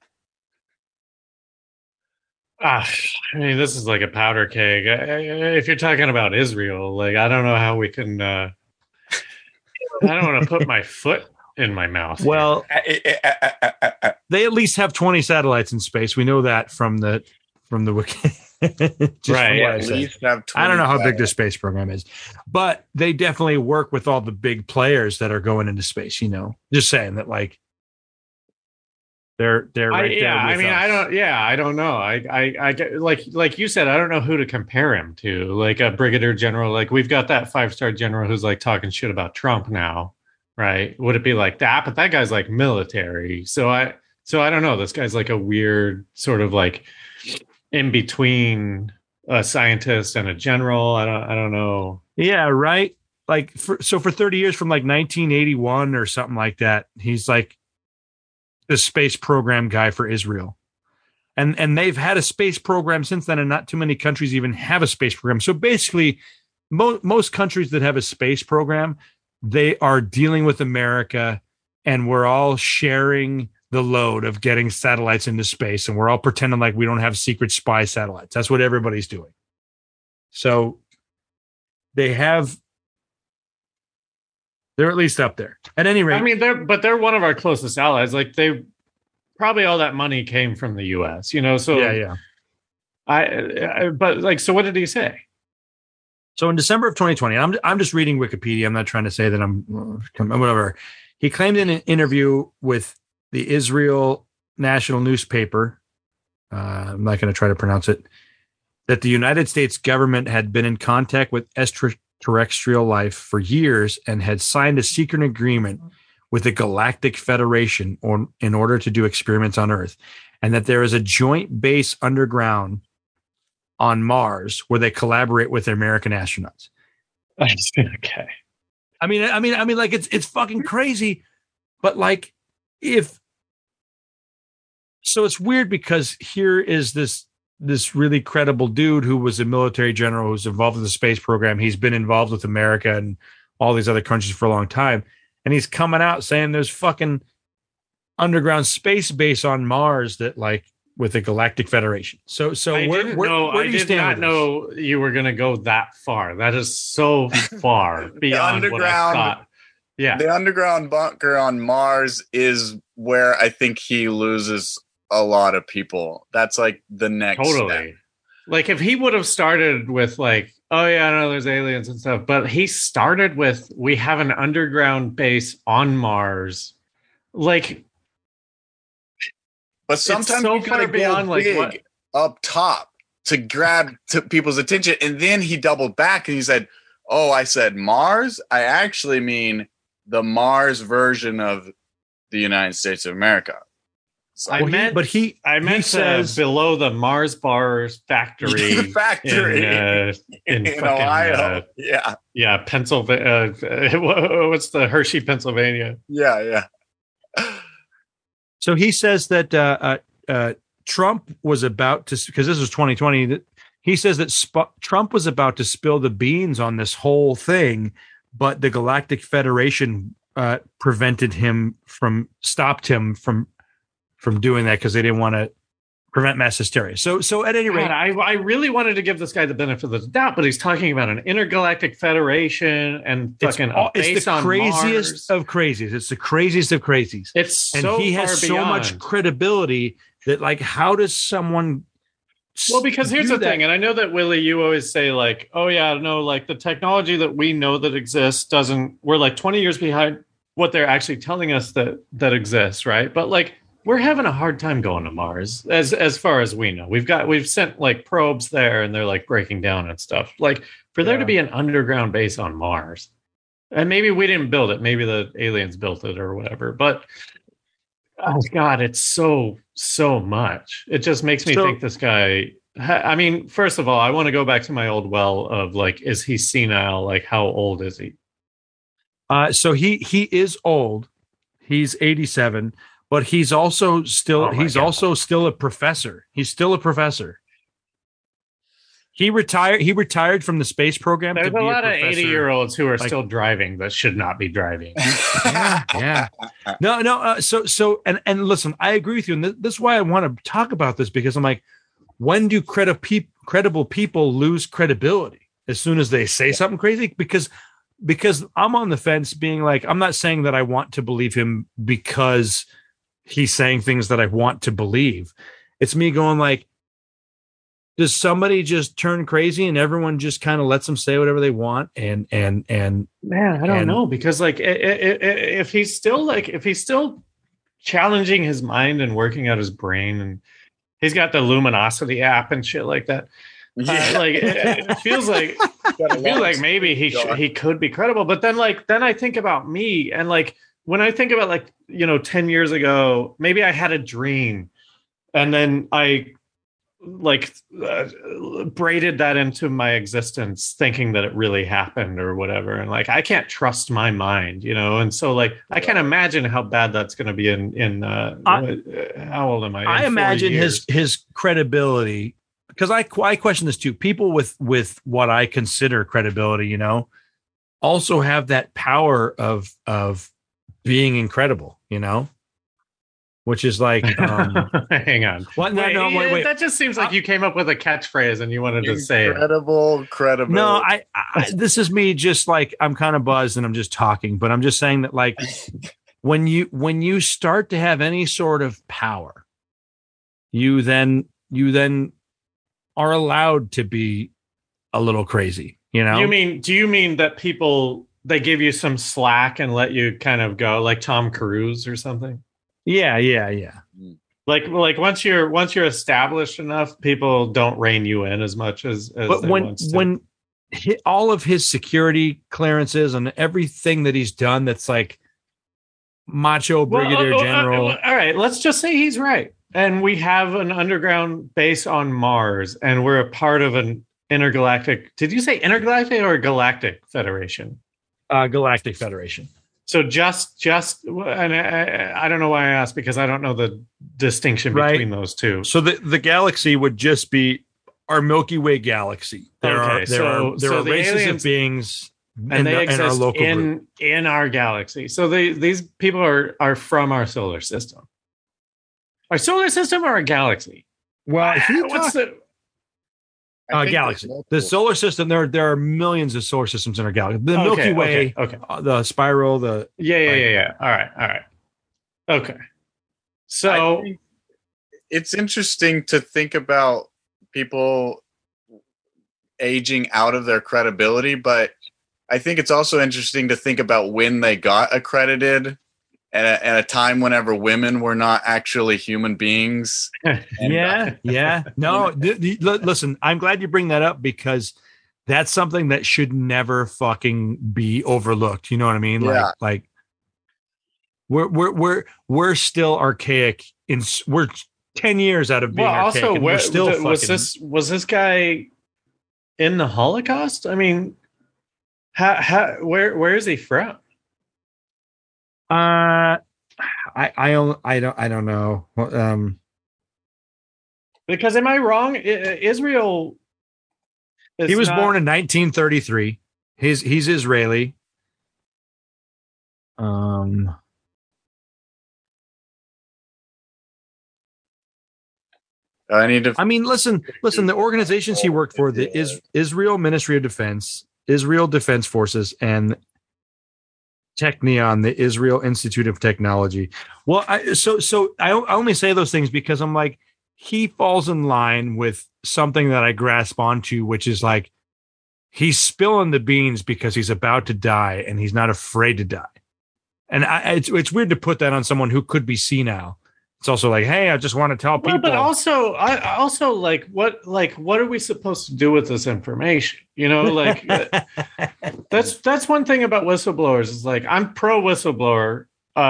I mean, this is like a powder keg. If you're talking about Israel, like, I don't know how we can. I don't want to put my foot in my mouth. Well, they at least have 20 satellites in space. We know that from the wiki. Just Right. from what I At said. least have I don't know how 20 big the space program is, but they definitely work with all the big players that are going into space. Just saying that, like, they're right there. I with mean, us. I don't know. I get, like you said, I don't know who to compare him to. Like a brigadier general, like we've got that 5-star general who's like talking shit about Trump now, right? Would it be like that? But that guy's like military. So I don't know. This guy's like a weird sort of like in between a scientist and a general. I don't know. Yeah, right. Like for 30 years, from like 1981 or something like that, he's like the space program guy for Israel. And they've had a space program since then, and not too many countries even have a space program. So basically, most countries that have a space program, they are dealing with America, and we're all sharing the load of getting satellites into space, and we're all pretending like we don't have secret spy satellites. That's what everybody's doing. So they're at least up there. At any rate, I mean, they're one of our closest allies. Like they probably all that money came from the U.S. So yeah. But like, so what did he say? So in December of 2020, I'm just reading Wikipedia. I'm not trying to say that I'm whatever. He claimed in an interview with the Israel national newspaper, I'm not going to try to pronounce it, that the United States government had been in contact with extraterrestrial life for years and had signed a secret agreement with the Galactic Federation in order to do experiments on Earth, and that there is a joint base underground on Mars where they collaborate with American astronauts. Okay. I mean, like it's fucking crazy, but like so it's weird because here is this really credible dude who was a military general who's involved in the space program. He's been involved with America and all these other countries for a long time, and he's coming out saying there's fucking underground space base on Mars that like with the Galactic Federation. So where do you stand? I did not know you were going to go that far. That is so far beyond what I thought. Yeah. The underground bunker on Mars is where I think he loses a lot of people. That's like the next step. Like if he would have started with like, oh yeah, no, there's aliens and stuff, but he started with, we have an underground base on Mars. Like, but sometimes so you gotta far beyond go like big what up top to grab people's attention. And then he doubled back and he said, oh, I said Mars? I actually mean the Mars version of the United States of America. So I meant below the Mars bars factory, in Ohio. Yeah, Pennsylvania. What's the Hershey, Pennsylvania? Yeah. So he says that Trump was about to, because this was 2020. That he says that Trump was about to spill the beans on this whole thing, but the Galactic Federation stopped him from doing that because they didn't want to prevent mass hysteria. So at any rate, I really wanted to give this guy the benefit of the doubt, but he's talking about an intergalactic federation and fucking it's the craziest of crazies. It's the craziest of crazies. And he has so much credibility that, like, how does someone? Well, because here's the thing, and I know that Willie, you always say like, oh yeah, no, like the technology that we know that exists we're like 20 years behind what they're actually telling us that exists, right? But like, we're having a hard time going to Mars as far as we know. We've sent like probes there and they're like breaking down and stuff. Like for there to be an underground base on Mars, and maybe we didn't build it, maybe the aliens built it or whatever, but oh God, it's so much. It just makes me think this guy, I mean, first of all, I want to go back to my old well of like, is he senile? Like how old is he? So he is old. He's 87. But he's also still also still a professor. He's still a professor. He retired from the space program. There's a lot of 80-year-olds who are still driving that should not be driving. Yeah. No. So listen, I agree with you, and this is why I want to talk about this, because I'm like, when do credible people lose credibility? As soon as they say something crazy? Because because I'm on the fence being like, I'm not saying that I want to believe him because he's saying things that I want to believe. It's me going like, does somebody just turn crazy and everyone just kind of lets them say whatever they want? And man, I don't know, because like if he's still challenging his mind and working out his brain, and he's got the Luminosity app and shit like that. Like it feels like maybe he could be credible. But then I think about me, and like when I think about 10 years ago, maybe I had a dream, and then I braided that into my existence, thinking that it really happened or whatever. And like I can't trust my mind, and so like I can't imagine how bad that's going to be in how old am I? I imagine his credibility, because I question this too. People with what I consider credibility, also have that power of being incredible, which is like, hang on. What? Wait. That just seems like you came up with a catchphrase and you wanted to say it. Credible. No, I this is me just like, I'm kind of buzzed and I'm just talking, but I'm just saying that like when you start to have any sort of power, you then are allowed to be a little crazy, Do you mean that people, they give you some slack and let you kind of go, like Tom Cruise or something? Yeah. Like once you're established enough, people don't rein you in as much as but when all of his security clearances and everything that he's done, that's like macho brigadier general. All right, let's just say he's right, and we have an underground base on Mars, and we're a part of an intergalactic. Did you say intergalactic or galactic federation? Galactic Federation. So just, and I don't know why I asked, because I don't know the distinction between those two. So the galaxy would just be our Milky Way galaxy. There are races aliens, of beings, and they exist in our local group. in our galaxy. So these people are from our solar system. Our solar system or a galaxy? Well, what's the galaxy? The solar system. There are millions of solar systems in our galaxy. The Milky Way, the spiral, yeah. All right. Okay. So it's interesting to think about people aging out of their credibility, but I think it's also interesting to think about when they got accredited at a time whenever women were not actually human beings. Yeah. No, listen, I'm glad you bring that up, because that's something that should never fucking be overlooked. You know what I mean? Yeah. Like we're still archaic. We're 10 years out of being archaic. Also, we're still was this guy in the Holocaust? I mean, where is he from? I don't know. Because am I wrong? Israel. He was born in 1933. He's Israeli. I mean, listen. The organizations he worked for, the Israel Ministry of Defense, Israel Defense Forces, and Technion, the Israel Institute of Technology. Well, I only say those things because I'm like, he falls in line with something that I grasp onto, which is like, he's spilling the beans because he's about to die and he's not afraid to die. And it's weird to put that on someone who could be senile. It's also like, hey, I just want to tell people. But also, what are we supposed to do with this information? That's one thing about whistleblowers. Is like, I'm pro whistleblower.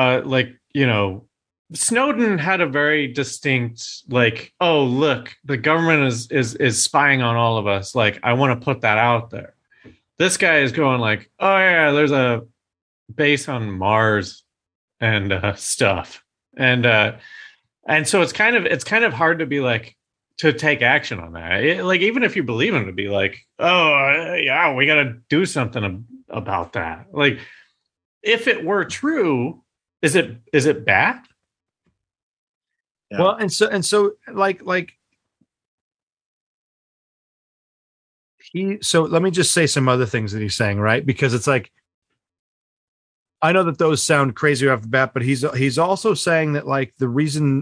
Snowden had a very distinct, like, oh, look, the government is spying on all of us. Like, I want to put that out there. This guy is going like, oh yeah, there's a base on Mars and stuff. And so it's kind of hard to be like, to take action on that. Even if you believe him, to be like, oh yeah, we got to do something about that. Like, if it were true, is it bad? Yeah. Well, and so like so let me just say some other things that he's saying, right? Because it's like, I know that those sound crazy off the bat, but he's also saying that like the reason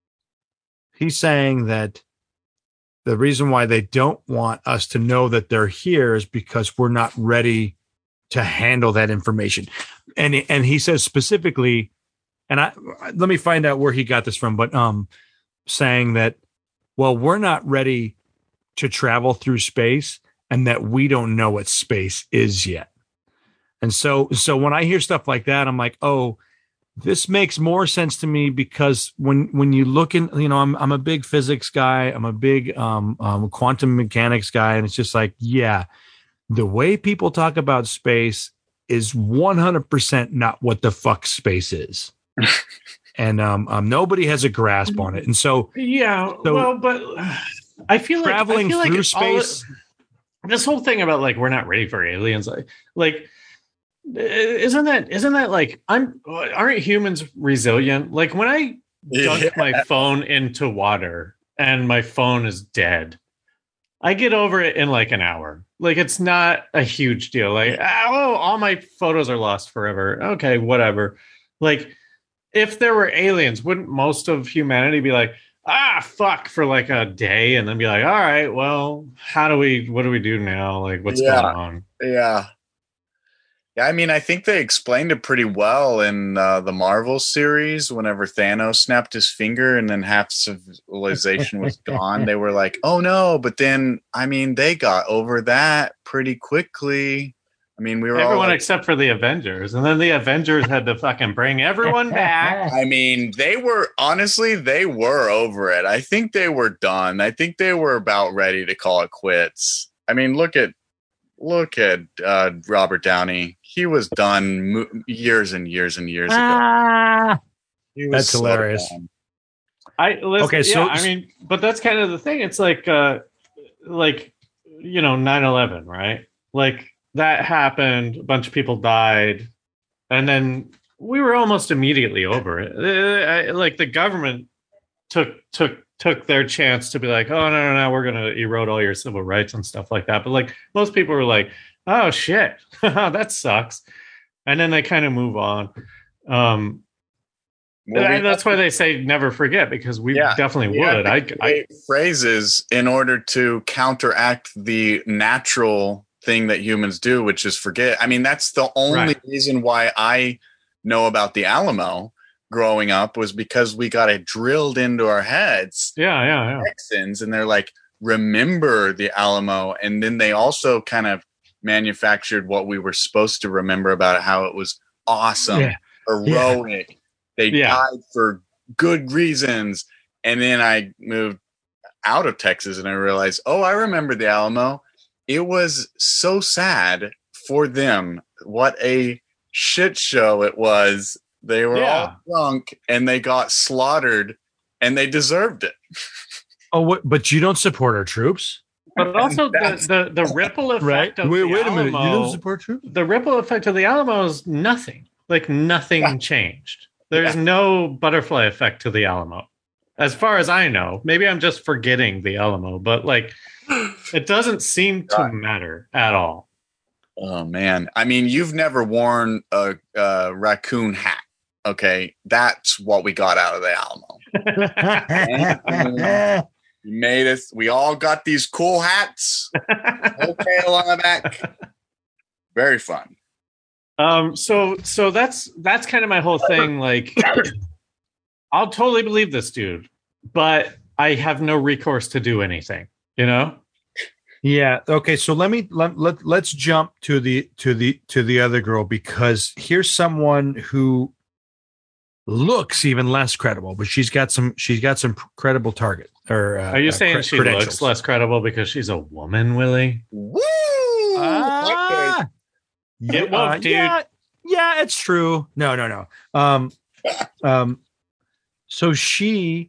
why they don't want us to know that they're here is because we're not ready to handle that information. And he says specifically, and let me find out where he got this from, but saying that, well, we're not ready to travel through space and that we don't know what space is yet. And so when I hear stuff like that, I'm like, oh, this makes more sense to me because when you look in, I'm a big physics guy. I'm a big quantum mechanics guy. And it's just like, yeah, the way people talk about space is 100% not what the fuck space is. And nobody has a grasp on it. And so, but I feel like traveling through space. This whole thing about like we're not ready for aliens, like isn't that like aren't humans resilient? Like when I dunk my phone into water and my phone is dead, I get over it in like an hour. Like it's not a huge deal. Like all my photos are lost forever. Okay, whatever. Like if there were aliens, wouldn't most of humanity be like, fuck for like a day and then be like, all right, well, what do we do now? Like what's going on? Yeah. I mean, I think they explained it pretty well in the Marvel series. Whenever Thanos snapped his finger and then half civilization was gone, they were like, oh no. But then, I mean, they got over that pretty quickly. I mean, we were everyone except for the Avengers. And then the Avengers had to fucking bring everyone back. I mean, they were over it. I think they were done. I think they were about ready to call it quits. I mean, look at Robert Downey. He was done years and years and years ago. That's hilarious. I mean, but that's kind of the thing. It's like 9/11, right? Like that happened. A bunch of people died, and then we were almost immediately over it. Like the government took their chance to be like, oh no, we're gonna erode all your civil rights and stuff like that. But like most people were like, oh shit, that sucks, and then they kind of move on. That's why they say never forget, because we definitely would. I phrases in order to counteract the natural thing that humans do, which is forget. I mean, that's the only reason why I know about the Alamo growing up, was because we got it drilled into our heads. Yeah. Texans, and they're like, remember the Alamo, and then they also kind of manufactured what we were supposed to remember about it, how it was awesome, heroic. They died for good reasons. And then I moved out of Texas and I realized, I remember the Alamo. It was so sad for them. What a shit show it was. They were all drunk and they got slaughtered and they deserved it. But you don't support our troops? But also the ripple effect of the Alamo. Wait a minute. You don't support troops? The ripple effect of the Alamo is nothing. Like nothing changed. There's no butterfly effect to the Alamo. As far as I know. Maybe I'm just forgetting the Alamo, but like it doesn't seem to matter at all. Oh man. I mean, you've never worn a raccoon hat. Okay. That's what we got out of the Alamo. You made us. We all got these cool hats. Tail on the back. Very fun. So that's kind of my whole thing. Like, I'll totally believe this dude, but I have no recourse to do anything. You know? Yeah. Okay. So let's jump to the other girl, because here's someone who looks even less credible, but she's got some credible target. Or are you saying she looks less credible because she's a woman, Willie? Woo! Get woke, dude. Yeah, it's true. No. So she,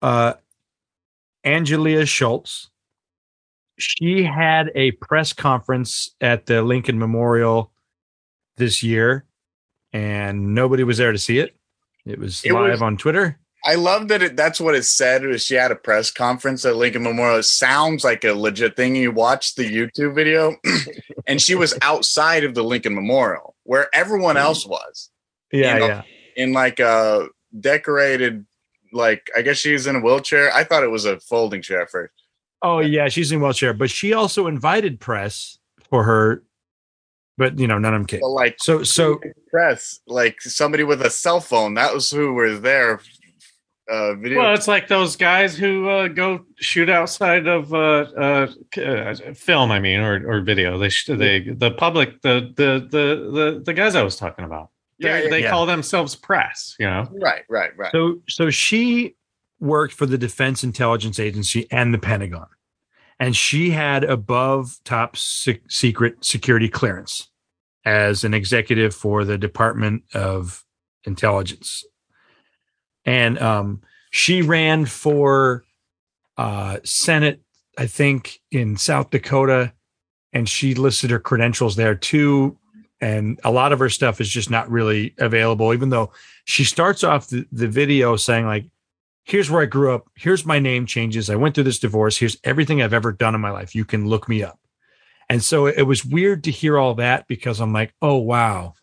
Angelia Schultz, she had a press conference at the Lincoln Memorial this year, and nobody was there to see it. It was live on Twitter. I love that that's what it said. Was she had a press conference at Lincoln Memorial. It sounds like a legit thing. You watch the YouTube video and she was outside of the Lincoln Memorial where everyone else was. Yeah, you know, yeah. in like a decorated, like, I guess she's in a wheelchair. I thought it was a folding chair at first. Oh, yeah, she's in a wheelchair, but she also invited press for her, but none of them came. But like, So press, like somebody with a cell phone. That was who was there. Video. Well, it's like those guys who go shoot outside of film, I mean, or video. The public, the guys I was talking about. They call themselves press, Right. So she worked for the Defense Intelligence Agency and the Pentagon, and she had above top secret security clearance as an executive for the Department of Intelligence. And she ran for Senate, I think, in South Dakota, and she listed her credentials there too. And a lot of her stuff is just not really available, even though she starts off the video saying, like, here's where I grew up. Here's my name changes. I went through this divorce. Here's everything I've ever done in my life. You can look me up. And so it was weird to hear all that, because I'm like, oh, wow.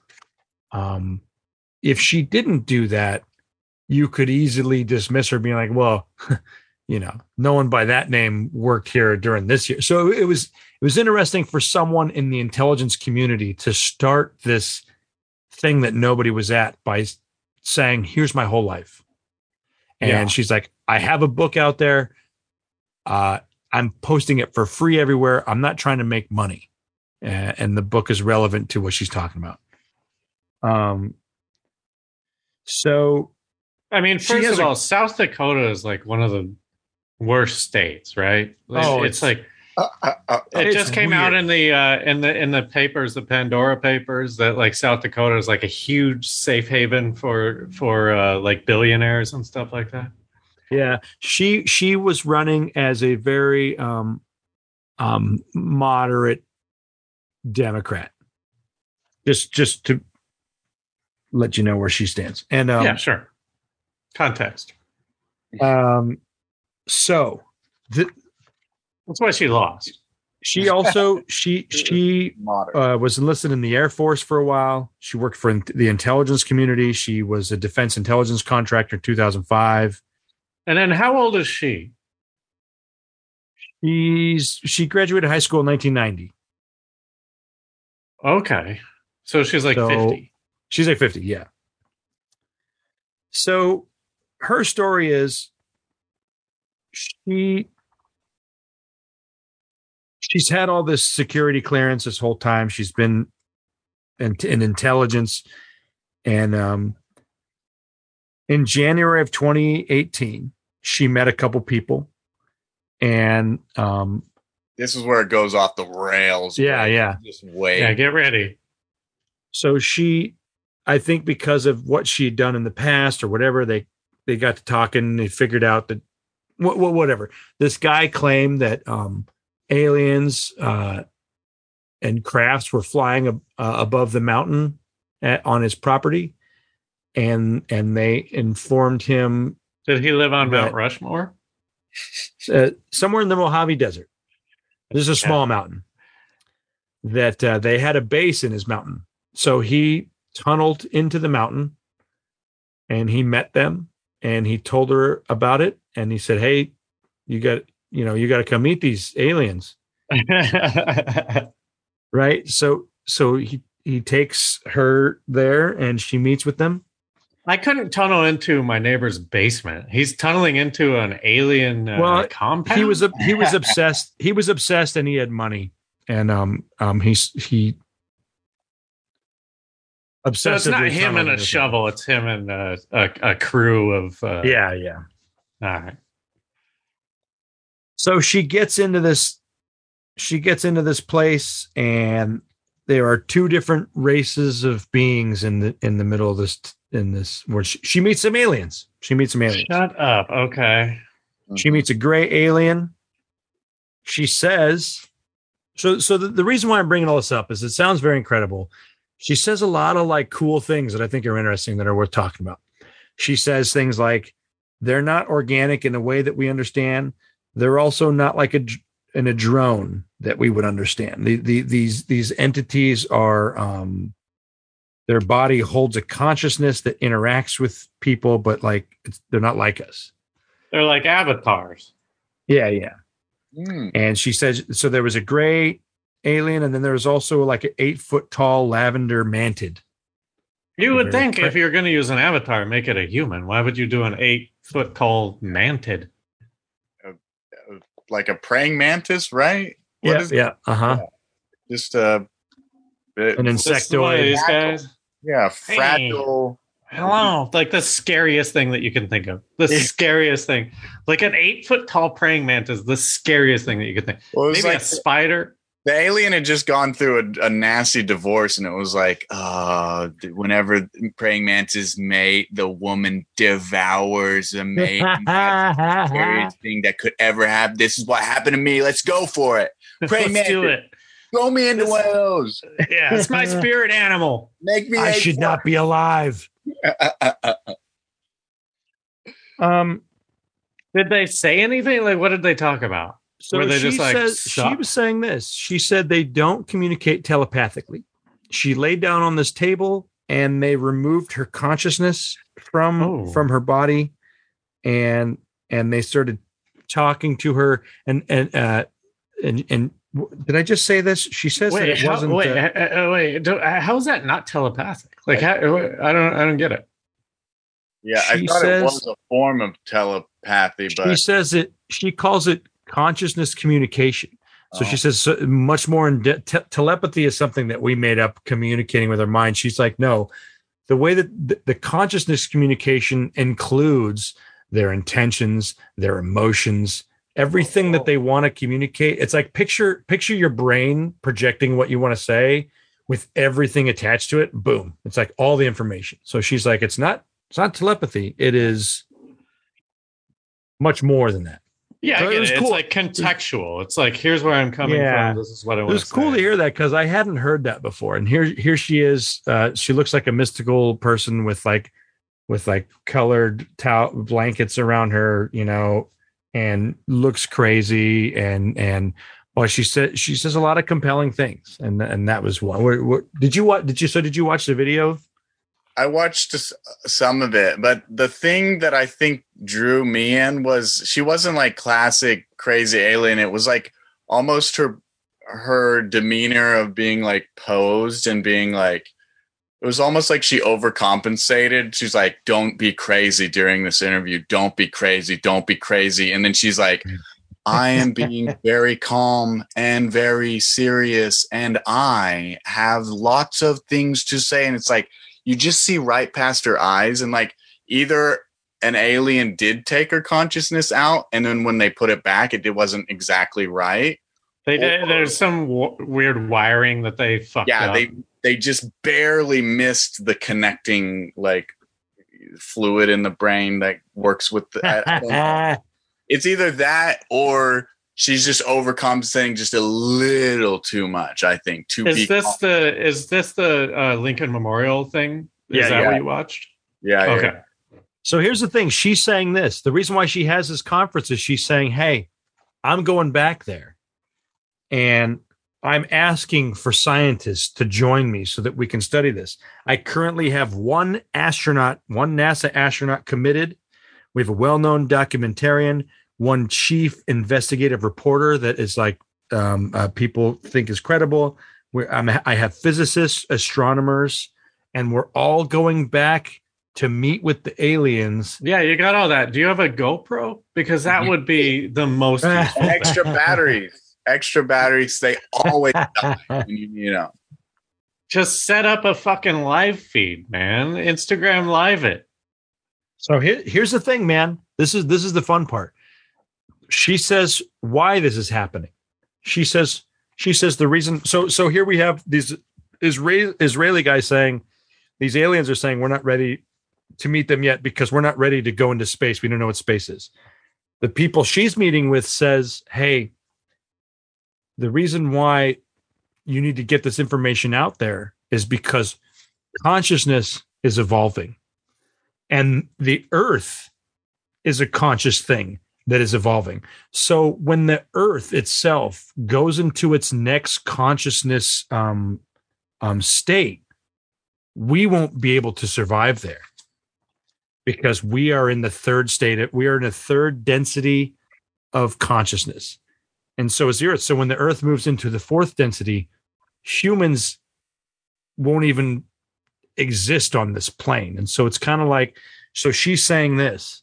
If she didn't do that, you could easily dismiss her being like, well, no one by that name worked here during this year. So it was interesting for someone in the intelligence community to start this thing that nobody was at by saying, here's my whole life. And she's like, I have a book out there. I'm posting it for free everywhere. I'm not trying to make money. And the book is relevant to what she's talking about. So, I mean, first of all, South Dakota is like one of the worst states, right? It's like it just came out in the papers, the Pandora Papers, that like South Dakota is like a huge safe haven for like billionaires and stuff like that. Yeah, she was running as a very moderate Democrat. Just to let you know where she stands. And yeah, sure. Context. So that's why she lost. She also she was enlisted in the Air Force for a while. She worked for the intelligence community. She was a defense intelligence contractor in 2005. And then how old is she? She graduated high school in 1990. Okay. So she's like 50. She's like 50, yeah. So her story is she's had all this security clearance this whole time. She's been in intelligence. And in January of 2018, she met a couple people. And this is where it goes off the rails. Yeah. Just wait. Yeah, get ready. So I think because of what she had done in the past or whatever, they got to talking. They figured out that whatever. This guy claimed that aliens and crafts were flying above the mountain on his property, and they informed him. Did he live on Mount Rushmore? Somewhere in the Mojave Desert. This is a small mountain that they had a base in his mountain. So he tunneled into the mountain and he met them and he told her about it. And he said, hey, you got to come meet these aliens. Right. So he takes her there and she meets with them. I couldn't tunnel into my neighbor's basement. He's tunneling into an alien compound. He was obsessed. He was obsessed and he had money. And he obsessively. So it's not him and a shovel. It's him and a crew of. Yeah. All right. So she gets into this. She gets into this place, and there are two different races of beings in the middle of this. In this, where she meets some aliens. Shut up. Okay. She meets a gray alien. She says, so the reason why I'm bringing all this up is it sounds very incredible. She says a lot of like cool things that I think are interesting that are worth talking about. She says things like, they're not organic in a way that we understand. They're also not like in a drone that we would understand. These entities are, their body holds a consciousness that interacts with people, but like they're not like us. They're like avatars. Yeah. Mm. And she says, so there was a gray alien, and then there was also like an 8-foot tall lavender mantid. You would think if you're going to use an avatar, make it a human. Why would you do an 8-foot tall mantid? Like a praying mantis, right? Yeah. Just an This is one of insectoid. these guys. fragile. Hello, like the scariest thing that you can think of. The scariest thing, like an 8-foot tall praying mantis. The scariest thing that you could think. Well, it was Maybe like a spider. the alien had just gone through a nasty divorce, and it was like, whenever praying mantis mate, the woman devours the mate. That's the scariest thing that could ever happen. This is what happened to me. Let's go for it. Praying Let's mantis, do it. throw me into one of those. Yeah, it's my spirit animal. Make me. I should not be alive. Did they say anything? Like, what did they talk about? So Were they she just like, says, she suck? was saying this. She said they don't communicate telepathically. She laid down on this table and they removed her consciousness from her body, and they started talking to her. And did I just say this? She says that it wasn't. How is that not telepathic? Like, I don't get it. Yeah, I She thought it says- was a form of telepathy, She but says it. She calls it consciousness communication. So she says much more in telepathy is something that we made up, communicating with our mind. She's like, no, the way that the consciousness communication includes their intentions, their emotions, everything that they want to communicate. It's like picture your brain projecting what you want to say with everything attached to it. Boom. It's like all the information. So she's like, it's not telepathy. It is much more than that. Yeah, So I get it was it. cool. It's like contextual. It's like, here's where I'm coming Yeah. from. This is what I It want was cool to hear that because I hadn't heard that before. And here she is. She looks like a mystical person with colored blankets around her, and looks crazy. And well, she says a lot of compelling things. And that was one. Did you watch the video? I watched some of it, but the thing that I think drew me in was she wasn't like classic crazy alien. It was like almost her demeanor of being like posed and being like, it was almost like she overcompensated. She's like, don't be crazy during this interview. Don't be crazy. Don't be crazy. And then she's like, I am being very calm and very serious, and I have lots of things to say. And it's like, you just see right past her eyes, and like either an alien did take her consciousness out, and then when they put it back, it wasn't exactly right. There's some weird wiring that they fucked up. Yeah, they just barely missed the connecting like fluid in the brain that works with the. I don't know. It's either that or she's just overcompensating just a little too much, I think. Is this the Lincoln Memorial thing? Is that what you watched? Yeah. Okay. Yeah. So here's the thing. She's saying this. The reason why she has this conference is she's saying, hey, I'm going back there. And I'm asking for scientists to join me so that we can study this. I currently have one NASA astronaut committed. We have a well-known documentarian, one chief investigative reporter that is like people think is credible. I have physicists, astronomers, and we're all going back to meet with the aliens. Yeah, you got all that. Do you have a GoPro? Because that would be the most useful thing. Extra batteries. They always die. Just set up a fucking live feed, man. Instagram live it. So here's the thing, man. This is the fun part. She says why this is happening. She says the reason. So here we have these Israeli guys saying these aliens are saying we're not ready to meet them yet because we're not ready to go into space. We don't know what space is. The people she's meeting with says, hey, the reason why you need to get this information out there is because consciousness is evolving, and the Earth is a conscious thing that is evolving. So when the Earth itself goes into its next consciousness state, we won't be able to survive there because we are in the third state. We are in a third density of consciousness. And so is the Earth. So when the Earth moves into the fourth density, humans won't even exist on this plane. And so it's kind of like, so she's saying this,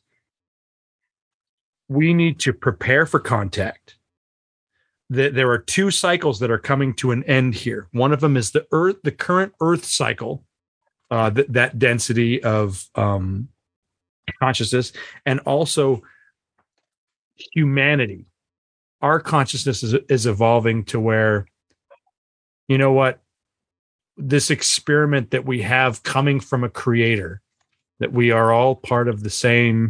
we need to prepare for contact. There are two cycles that are coming to an end here. One of them is the current Earth cycle, that density of consciousness, and also humanity. Our consciousness is evolving to where, you know what, this experiment that we have coming from a creator, that we are all part of the same,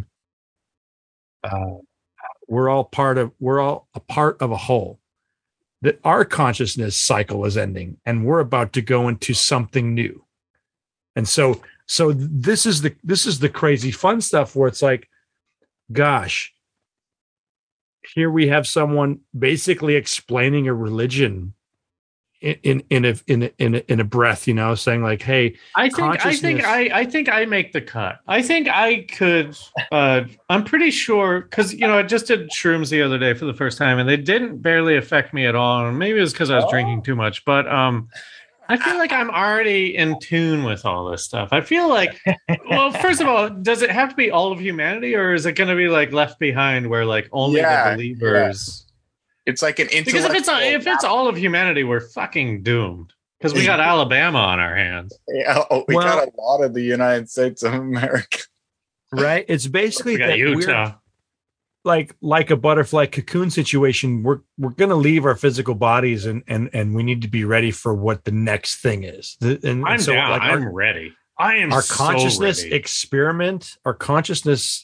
we're all a part of a whole, that our consciousness cycle is ending and we're about to go into something new. And so this is the crazy fun stuff where it's like, gosh, here we have someone basically explaining a religion in a breath, you know, saying like, hey, I think I make the cut. I think I could, I'm pretty sure, because, you know, I just did shrooms the other day for the first time and they didn't barely affect me at all. And maybe it was because I was drinking too much, but I feel like I'm already in tune with all this stuff. I feel like, well, first of all, does it have to be all of humanity, or is it going to be like Left Behind, where like only the believers? Yeah. It's like an intellectual. Because if it's all of humanity, we're fucking doomed. Because we got Alabama on our hands. Yeah, we got a lot of the United States of America. Right? It's basically we got that Utah. Like a butterfly cocoon situation. We're going to leave our physical bodies and we need to be ready for what the next thing is. I'm down. Like I'm ready. I am our consciousness so ready. Experiment, our consciousness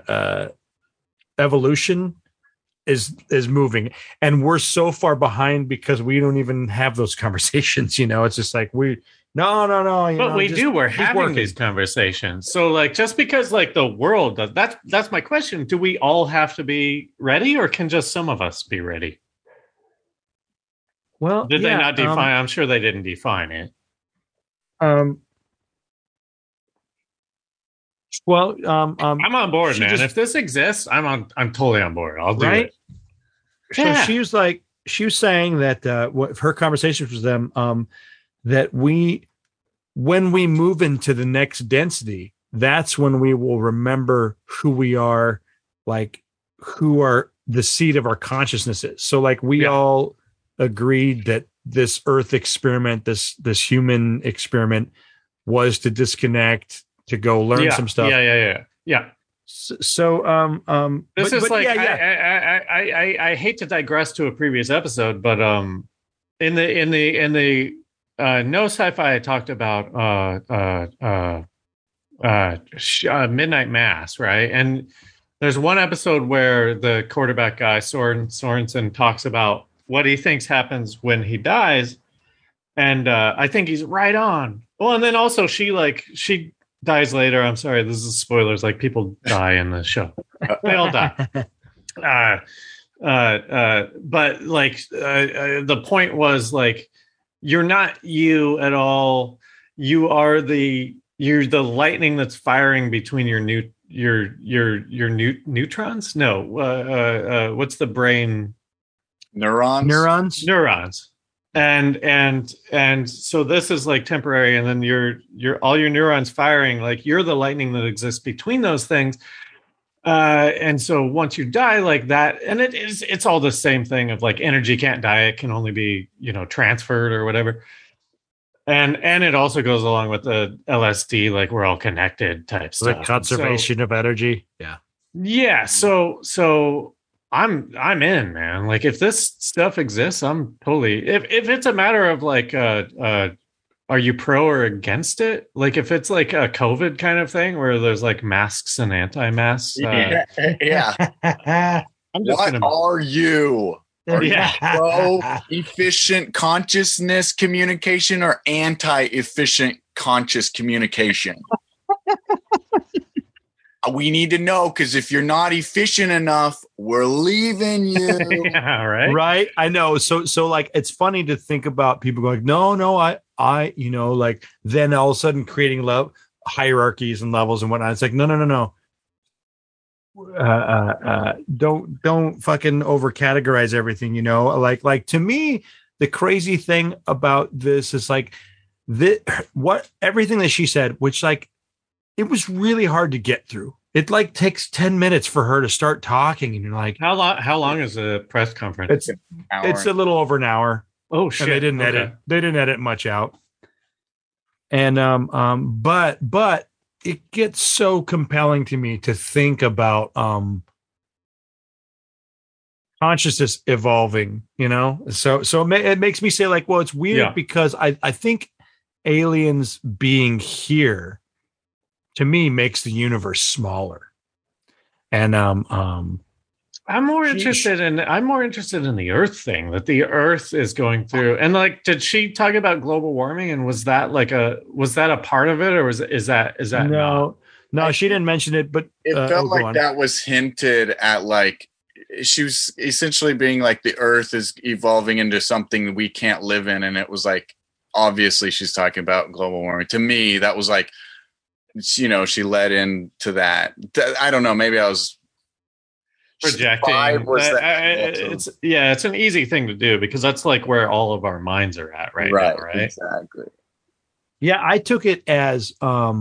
evolution is moving, and we're so far behind because we don't even have those conversations. You know, it's just like no. But we're having these conversations. So like, just because like the world does, that's my question. Do we all have to be ready, or can just some of us be ready? Well, did they not define? I'm sure they didn't define it. Well, I'm on board, man. If this exists, I'm totally on board. I'll do it. So she was saying that what her conversations with them, that when we move into the next density, that's when we will remember who we are, like who are the seat of our consciousness is. So like we all agreed that this Earth experiment, this human experiment, was to disconnect, to go learn some stuff. Yeah. So this is like I hate to digress to a previous episode, but in the no sci-fi I talked about Midnight Mass, right? And there's one episode where the quarterback guy Sorensen talks about what he thinks happens when he dies, and I think he's right on. Well, and then also she dies later. I'm sorry, this is spoilers. Like, people die in the show. They all die. But like the point was, like, you're not you at all. You're the lightning that's firing between your neutrons. No, what's the brain? Neurons. And so this is like temporary, and then you're all your neurons firing, like you're the lightning that exists between those things. And so once you die like that, and it's all the same thing of like energy can't die, it can only be, transferred or whatever. And it also goes along with the LSD, like we're all connected type stuff. The conservation of energy. Yeah. So I'm in, man. Like, if this stuff exists, I'm totally. If it's a matter of like, are you pro or against it? Like, if it's like a COVID kind of thing where there's like masks and anti-masks. Yeah. I'm just are you? Are you pro efficient consciousness communication or anti-efficient conscious communication? we need to know, because if you're not efficient enough, we're leaving you. Yeah, right. Right. I know. So like, it's funny to think about people going, no, I, like then all of a sudden creating hierarchies and levels and whatnot. It's like, no. Don't fucking over categorize everything, like to me, the crazy thing about this is like everything that she said, which like, it was really hard to get through. It like takes 10 minutes for her to start talking. And you're like, How long is a press conference? it's a little over an hour. Oh shit. And they didn't edit much out. And, but it gets so compelling to me to think about, consciousness evolving, so it makes me say like, well, it's weird because I think aliens being here to me makes the universe smaller. And I'm more interested in the Earth thing, that the Earth is going through. And like, did she talk about global warming? And was that a part of it, or is that no? No, she didn't mention it, but it felt like that was hinted at. Like, she was essentially being like, the Earth is evolving into something we can't live in, and it was like, obviously she's talking about global warming. To me, that was like, she led into that. I don't know. Maybe I was projecting. It's an easy thing to do because that's like where all of our minds are at right now, right? Exactly. Yeah, I took it as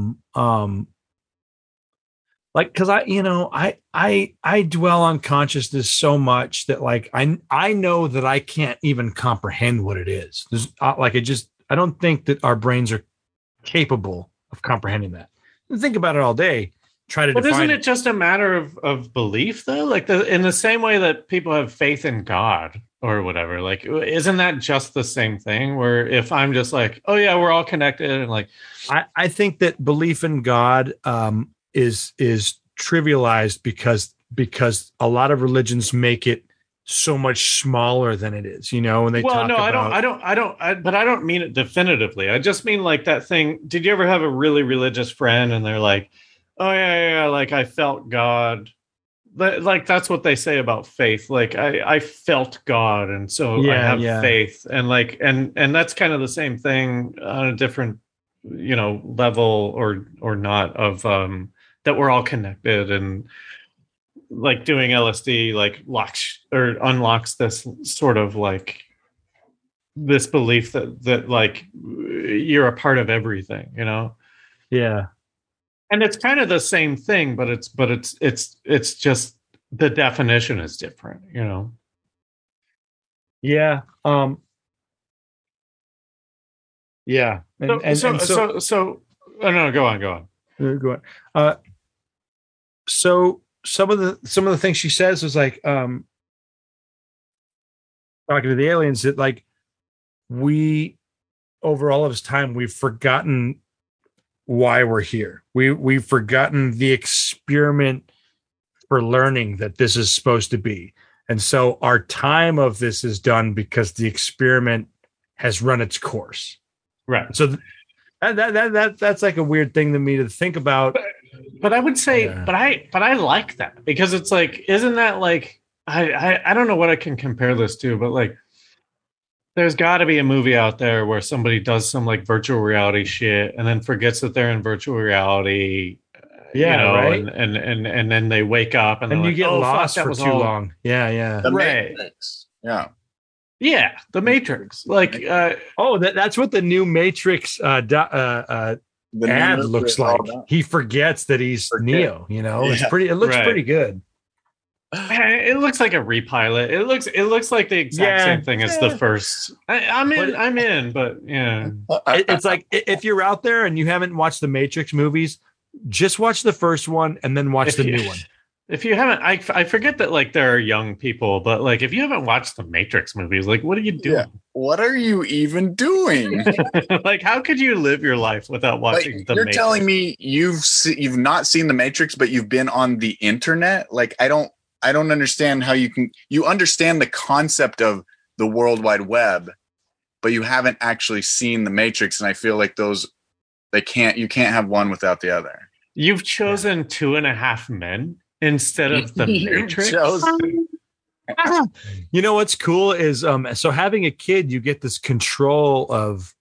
like, because I dwell on consciousness so much that like I know that I can't even comprehend what it is. There's I don't think that our brains are capable of comprehending that. Think about it all day. Try to. But isn't it just a matter of belief, though? Like in the same way that people have faith in God or whatever. Like, isn't that just the same thing? Where if I'm just like, oh yeah, we're all connected, and like, I think that belief in God is trivialized because a lot of religions make it so much smaller than it is, when they talk about... I don't mean it definitively. I just mean like that thing. Did you ever have a really religious friend and they're like, oh yeah, like I felt God. Like that's what they say about faith. Like I felt God, and so I have faith, and like and that's kind of the same thing on a different level or not of that we're all connected, and like doing LSD like unlocks this sort of like this belief that like you're a part of everything, Yeah. And it's kind of the same thing, but it's just the definition is different, Yeah. Yeah. So oh no, go on. Go on. So some of the things she says is like talking to the aliens that like we over all of this time we've forgotten why we're here. We've forgotten the experiment for learning that this is supposed to be. And so our time of this is done because the experiment has run its course. Right. So that's like a weird thing to me to think about. But I would say, but I like that because it's like, isn't that like, I don't know what I can compare this to, but like, there's got to be a movie out there where somebody does some like virtual reality shit and then forgets that they're in virtual reality. Right. And then they wake up and you get lost for too long. Yeah. The Matrix. Yeah. Yeah, the Matrix. Like, that's what the new Matrix ad looks like. He forgets that he's Neo. It's pretty. It looks pretty good. It looks like a repilot. It looks like the exact same thing as the first. I'm in, but yeah. It's like if you're out there and you haven't watched the Matrix movies, just watch the first one and then watch the new one. If you haven't, I forget that like there are young people, but like if you haven't watched the Matrix movies, like what are you doing? Yeah. What are you even doing? Like how could you live your life without watching the Matrix? You're telling me you've not seen the Matrix, but you've been on the internet? Like I don't understand how you understand the concept of the World Wide Web, but you haven't actually seen the Matrix. And I feel like you can't have one without the other. You've chosen 2.5 Men instead of the Matrix. You know what's cool is so having a kid, you get this control of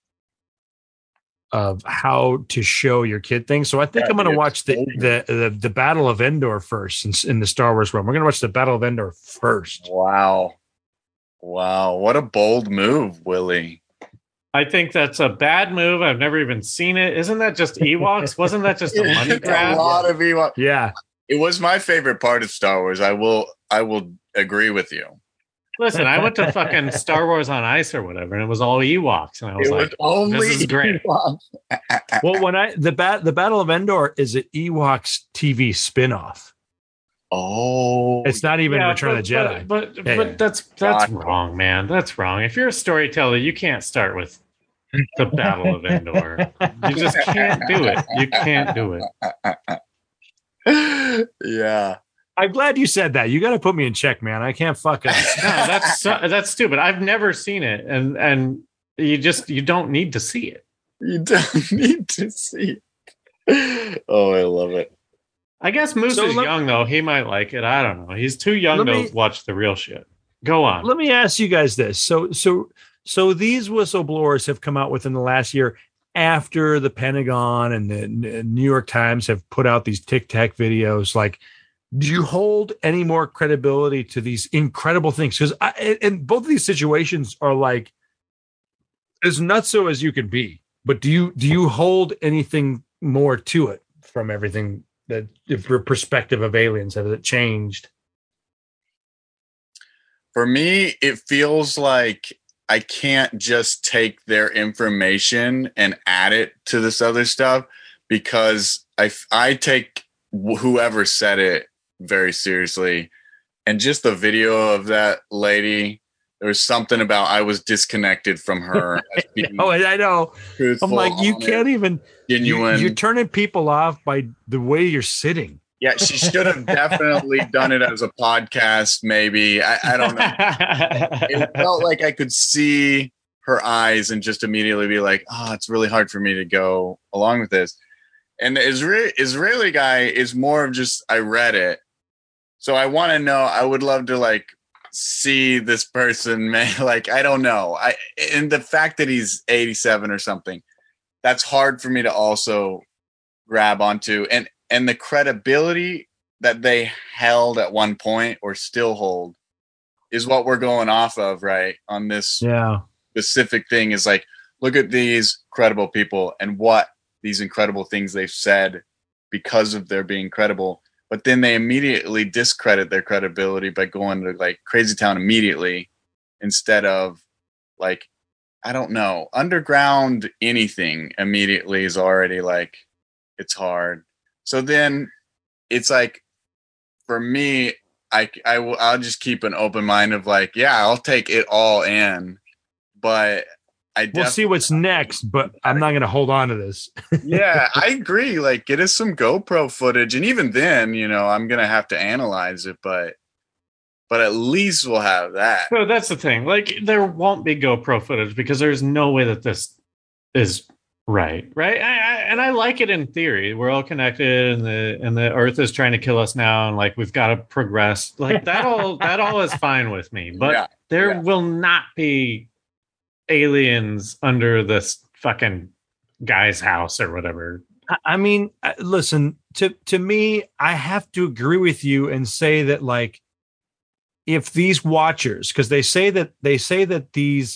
how to show your kid things. So I think I'm going to watch the Battle of Endor first in the Star Wars realm. We're going to watch the Battle of Endor first. Wow, what a bold move, Willie. I think that's a bad move. I've never even seen it. Isn't that just Ewoks? Wasn't that just a money grab? A lot of Ewoks. Yeah, it was my favorite part of Star Wars. I will agree with you. Listen, I went to fucking Star Wars on Ice or whatever, and it was all Ewoks, and I was like, "This is great." Well, when the Battle of Endor is an Ewoks TV spinoff. Oh, it's not even Return of the Jedi. But that's wrong, man. That's wrong. If you're a storyteller, you can't start with the Battle of Endor. You just can't do it. You can't do it. Yeah. I'm glad you said that. You got to put me in check, man. I can't fuck up. No, that's stupid. I've never seen it, and you don't need to see it. You don't need to see it. Oh, I love it. I guess Moose is young though. He might like it. I don't know. He's too young to watch the real shit. Go on. Let me ask you guys this. So these whistleblowers have come out within the last year after the Pentagon and the New York Times have put out these Tic Tac videos. Like, do you hold any more credibility to these incredible things? Because and both of these situations are like as nutso as you can be. But do you hold anything more to it from everything? That if your perspective of aliens, has it changed? For me, it feels like I can't just take their information and add it to this other stuff because I take whoever said it very seriously. And just the video of that lady, there was something about I was disconnected from her. Oh, I know. I'm like, you can't even. Genuine. You're turning people off by the way you're sitting. Yeah, she should have definitely done it as a podcast, maybe. I don't know. It felt like I could see her eyes and just immediately be like, oh, it's really hard for me to go along with this. And the Israeli guy is more of just, I read it. So I want to know, I would love to like see this person, man. Like, I don't know. And the fact that he's 87 or something, that's hard for me to also grab onto. And the credibility that they held at one point or still hold is what we're going off of, right? On this specific thing is like, look at these credible people and what these incredible things they've said because of their being credible. But then they immediately discredit their credibility by going to like Crazy Town immediately instead of like, I don't know, underground anything immediately is already like, it's hard. So then it's like, for me, I'll just keep an open mind of like, yeah, I'll take it all in, but we'll see what's next, but I'm not going to hold on to this. Yeah, I agree. Like, get us some GoPro footage. And even then, I'm going to have to analyze it, but at least we'll have that. So that's the thing. Like, there won't be GoPro footage because there's no way that this is right. And I like it in theory. We're all connected, and the Earth is trying to kill us now, and like we've got to progress. Like that all is fine with me. But there will not be aliens under this fucking guy's house or whatever. I mean, listen, to me, I have to agree with you and say that like, if these watchers, because they say that these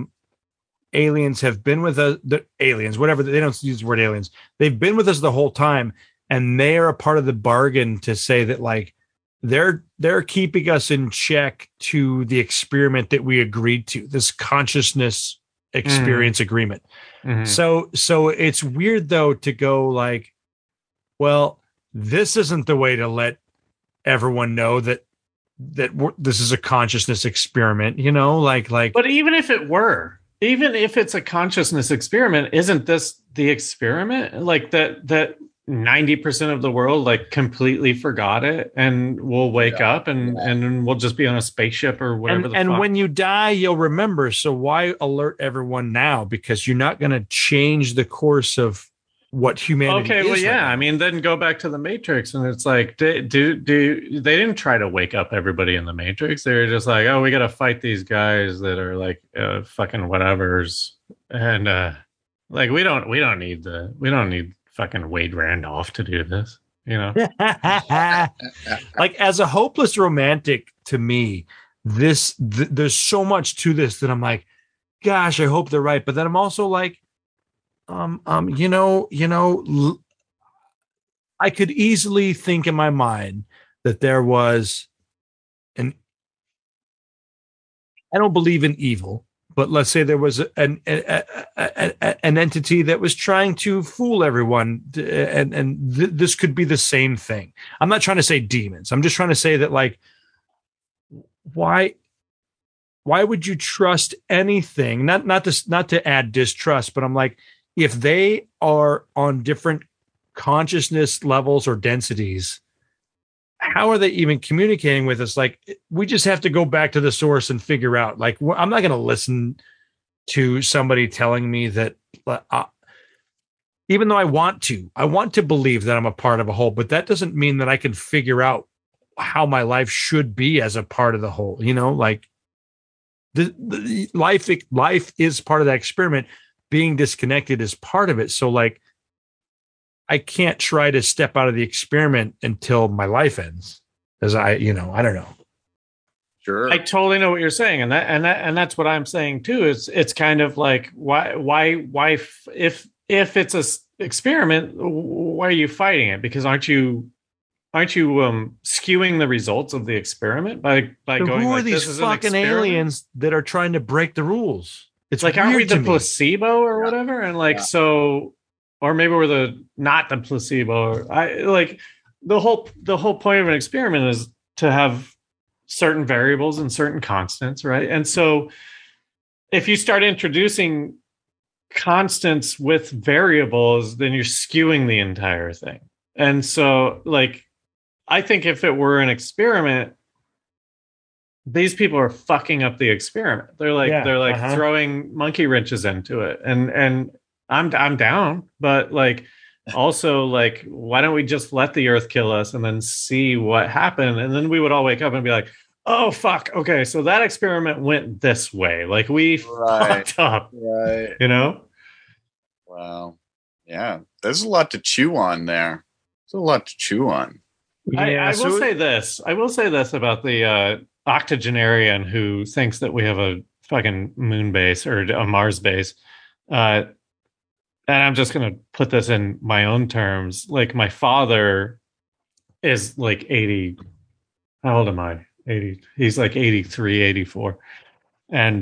aliens have been with us, the aliens, whatever, they don't use the word aliens, they've been with us the whole time, and they are a part of the bargain to say that like they're keeping us in check to the experiment that we agreed to, this consciousness experience agreement. Mm-hmm. So it's weird though to go like, well, this isn't the way to let everyone know that this is a consciousness experiment, like. But even if it's a consciousness experiment, isn't this the experiment? Like that 90% of the world like completely forgot it, and we'll wake up and we'll just be on a spaceship or whatever. And when you die, you'll remember. So why alert everyone now? Because you're not going to change the course of what humanity Okay, is. well, yeah. right I now. mean, then go back to the Matrix, and it's like, do they didn't try to wake up everybody in the Matrix? They were just like, oh, we got to fight these guys that are like fucking whatevers, and like we don't need fucking Wade Randolph to do this, you know? Like as a hopeless romantic, to me, there's so much to this that I'm like, gosh, I hope they're right. But then I'm also like, I could easily think in my mind that there was I don't believe in evil, but let's say there was an entity that was trying to fool everyone, and this could be the same thing. I'm not trying to say demons. I'm just trying to say that, like, why would you trust anything? Not to add distrust, but I'm like, if they are on different consciousness levels or densities, how are they even communicating with us? Like, we just have to go back to the source and figure out. Like, I'm not going to listen to somebody telling me that, even though I want to believe that I'm a part of a whole, but that doesn't mean that I can figure out how my life should be as a part of the whole. You know, like the life is part of that experiment. Being disconnected is part of it. So, like, I can't try to step out of the experiment until my life ends, as I don't know. Sure. I totally know what you're saying, and that's what I'm saying too. It's kind of like, why if it's a experiment, why are you fighting it? Because aren't you skewing the results of the experiment by So going, who are like, these this is an fucking experiment? aliens that are trying to break the rules? It's Like, aren't we weird to the me. placebo or whatever? And like, so, or maybe we're not the placebo. The whole point of an experiment is to have certain variables and certain constants, right? And so if you start introducing constants with variables, then you're skewing the entire thing. And so, like, I think if it were an experiment, these people are fucking up the experiment. They're like throwing monkey wrenches into it. And I'm down, but like, also, like, why don't we just let the earth kill us and then see what happened? And then we would all wake up and be like, oh fuck, okay, so that experiment went this way. Like, we fucked up. Right. You know? Wow. Yeah. There's a lot to chew on there. There's a lot to chew on. I will say this. I will say this about the octogenarian who thinks that we have a fucking moon base or a Mars base. And I'm just going to put this in my own terms. Like, my father is like 80. How old am I? 80. He's like 83, 84. And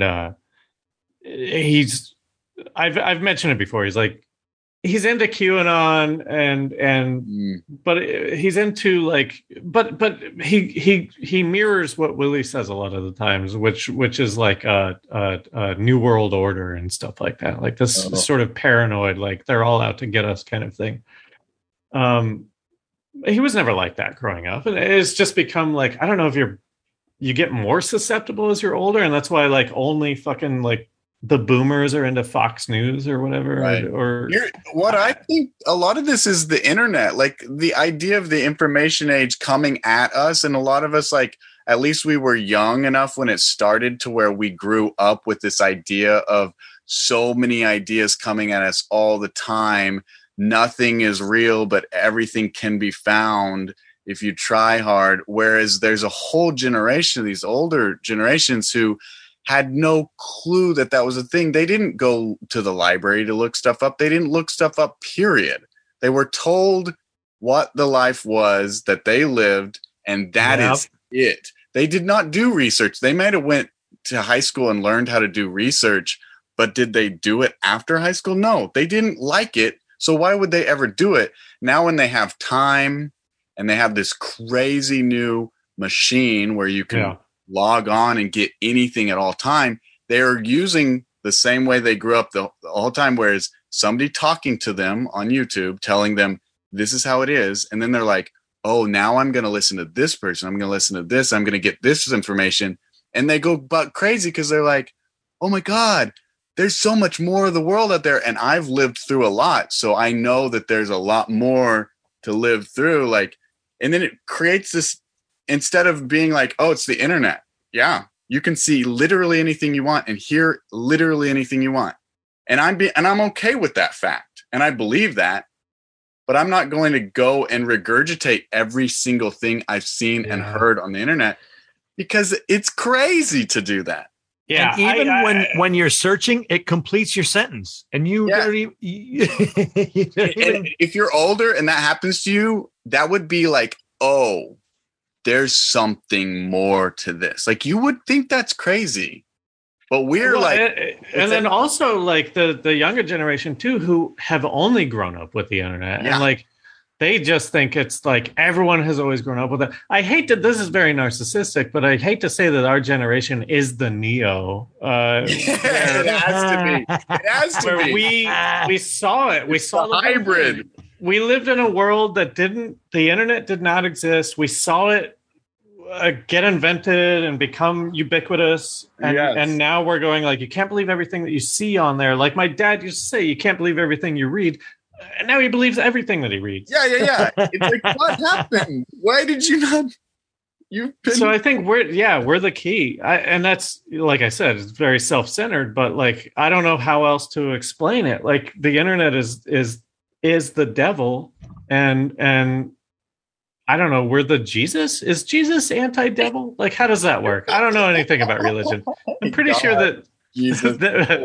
I've mentioned it before. He's into QAnon but he's into, like, but he mirrors what Willie says a lot of the times, which is like a new world order and stuff like that, like this sort of paranoid, like they're all out to get us kind of thing. He was never like that growing up, and it's just become like, I don't know if you get more susceptible as you're older, and that's why, like, only fucking, like, the boomers are into Fox News or whatever. Right. What I think a lot of this is the internet, like the idea of the information age coming at us. And a lot of us, like, at least we were young enough when it started to where we grew up with this idea of so many ideas coming at us all the time. Nothing is real, but everything can be found if you try hard. Whereas there's a whole generation of these older generations who had no clue that was a thing. They didn't go to the library to look stuff up. They didn't look stuff up, period. They were told what the life was that they lived, and that is it. They did not do research. They might have went to high school and learned how to do research, but did they do it after high school? No, they didn't like it. So why would they ever do it? Now, when they have time and they have this crazy new machine where you can log on and get anything at all time, they're using the same way they grew up the whole time, whereas somebody talking to them on YouTube telling them this is how it is, and then they're like, oh, now I'm going to listen to this person, I'm going to listen to this, I'm going to get this information, and they go buck crazy because they're like, oh my god, there's so much more of the world out there. And I've lived through a lot. So I know that there's a lot more to live through. Like, and then it creates this, instead of being like, oh, it's the internet. Yeah. You can see literally anything you want and hear literally anything you want. And I'm okay with that fact. And I believe that, but I'm not going to go and regurgitate every single thing I've seen and heard on the internet, because it's crazy to do that. Yeah, and even when you're searching, it completes your sentence, and you don't even, if you're older and that happens to you, that would be like, oh, there's something more to this. Like, you would think that's crazy, but we're then also like the younger generation too, who have only grown up with the internet, and like, they just think it's like everyone has always grown up with it. I hate that this is very narcissistic, but I hate to say that our generation is the Neo. It has to be. It has to be. We saw it. We saw the hybrid. We lived in a world that the internet did not exist. We saw it get invented and become ubiquitous. And now we're going like, you can't believe everything that you see on there. Like my dad used to say, you can't believe everything you read. And now he believes everything that he reads. Yeah. It's like, what happened? Why did you not? So I think we're the key. And that's, like I said, it's very self-centered, but like, I don't know how else to explain it. Like, the internet is the devil, and I don't know, we're the Jesus? Is Jesus anti-devil? Like, how does that work? I don't know anything about religion. I'm pretty sure that Jesus.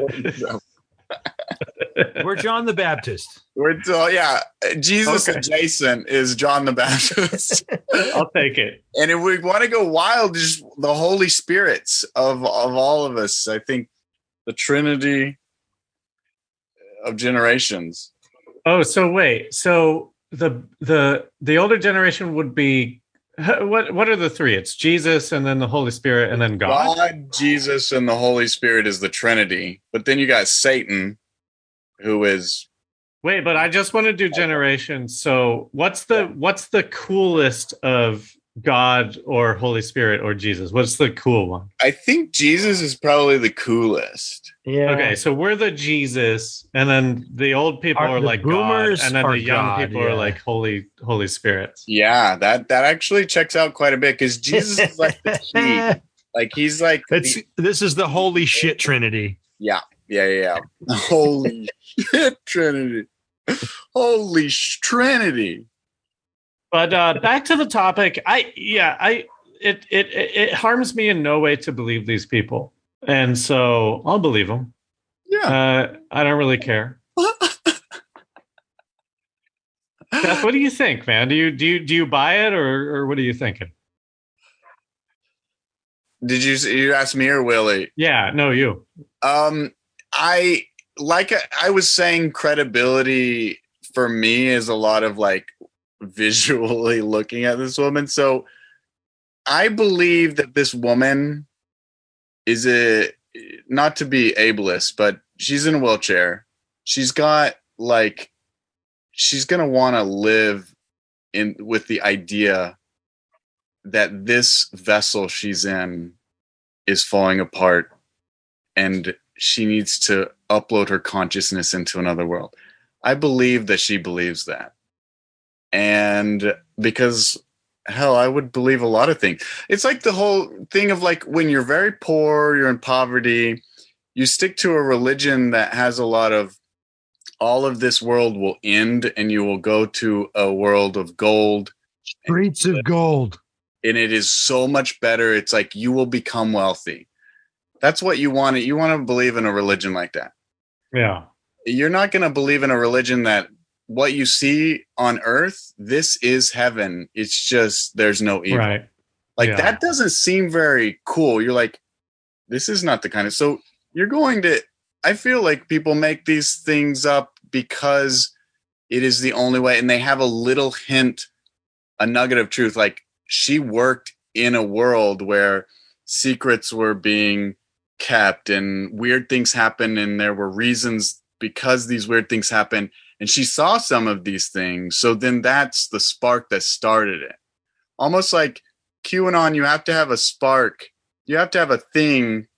We're John the Baptist. Jesus adjacent is John the Baptist. I'll take it. And if we want to go wild, just the Holy Spirits of all of us. I think the Trinity of generations. Oh, so wait. So the older generation would be what are the three? It's Jesus, and then the Holy Spirit, and then God. God, Jesus, and the Holy Spirit is the Trinity. But then you got Satan, who is. Wait, but I just want to do generations. So what's the coolest of God or Holy Spirit or Jesus? What's the cool one? I think Jesus is probably the coolest. Yeah. Okay, so we're the Jesus, and then the old people are like God, and then the young people are like Holy Spirit. Yeah, that actually checks out quite a bit, because Jesus is like the key. Like, he's like this is the holy shit Trinity. Yeah. Holy shit Trinity. Holy Trinity. But back to the topic. It harms me in no way to believe these people, and so I'll believe them. Yeah, I don't really care. Beth, what do you think, man? Do you buy it, or what are you thinking? Did you ask me or Willie? Yeah, no, you. I was saying, credibility for me is a lot of like visually looking at this woman. So I believe that this woman is not to be ableist, but she's in a wheelchair. She's got she's going to want to live with the idea that this vessel she's in is falling apart, and she needs to upload her consciousness into another world. I believe that she believes that. And because, hell, I would believe a lot of things. It's like the whole thing of like, when you're very poor, you're in poverty, you stick to a religion that has a lot of, all of this world will end and you will go to a world of gold. Streets of gold. And it is so much better. It's like you will become wealthy. That's what you want. You want to believe in a religion like that. Yeah. You're not going to believe in a religion that what you see on earth, this is heaven. It's just, there's no evil. Right. That doesn't seem very cool. You're like, this is not the kind of, so you're going to, I feel like people make these things up because it is the only way. And they have a little hint, a nugget of truth. Like, she worked in a world where secrets were being kept and weird things happened. And there were reasons because these weird things happened. And she saw some of these things. So then that's the spark that started it. Almost like QAnon, you have to have a spark. You have to have a thing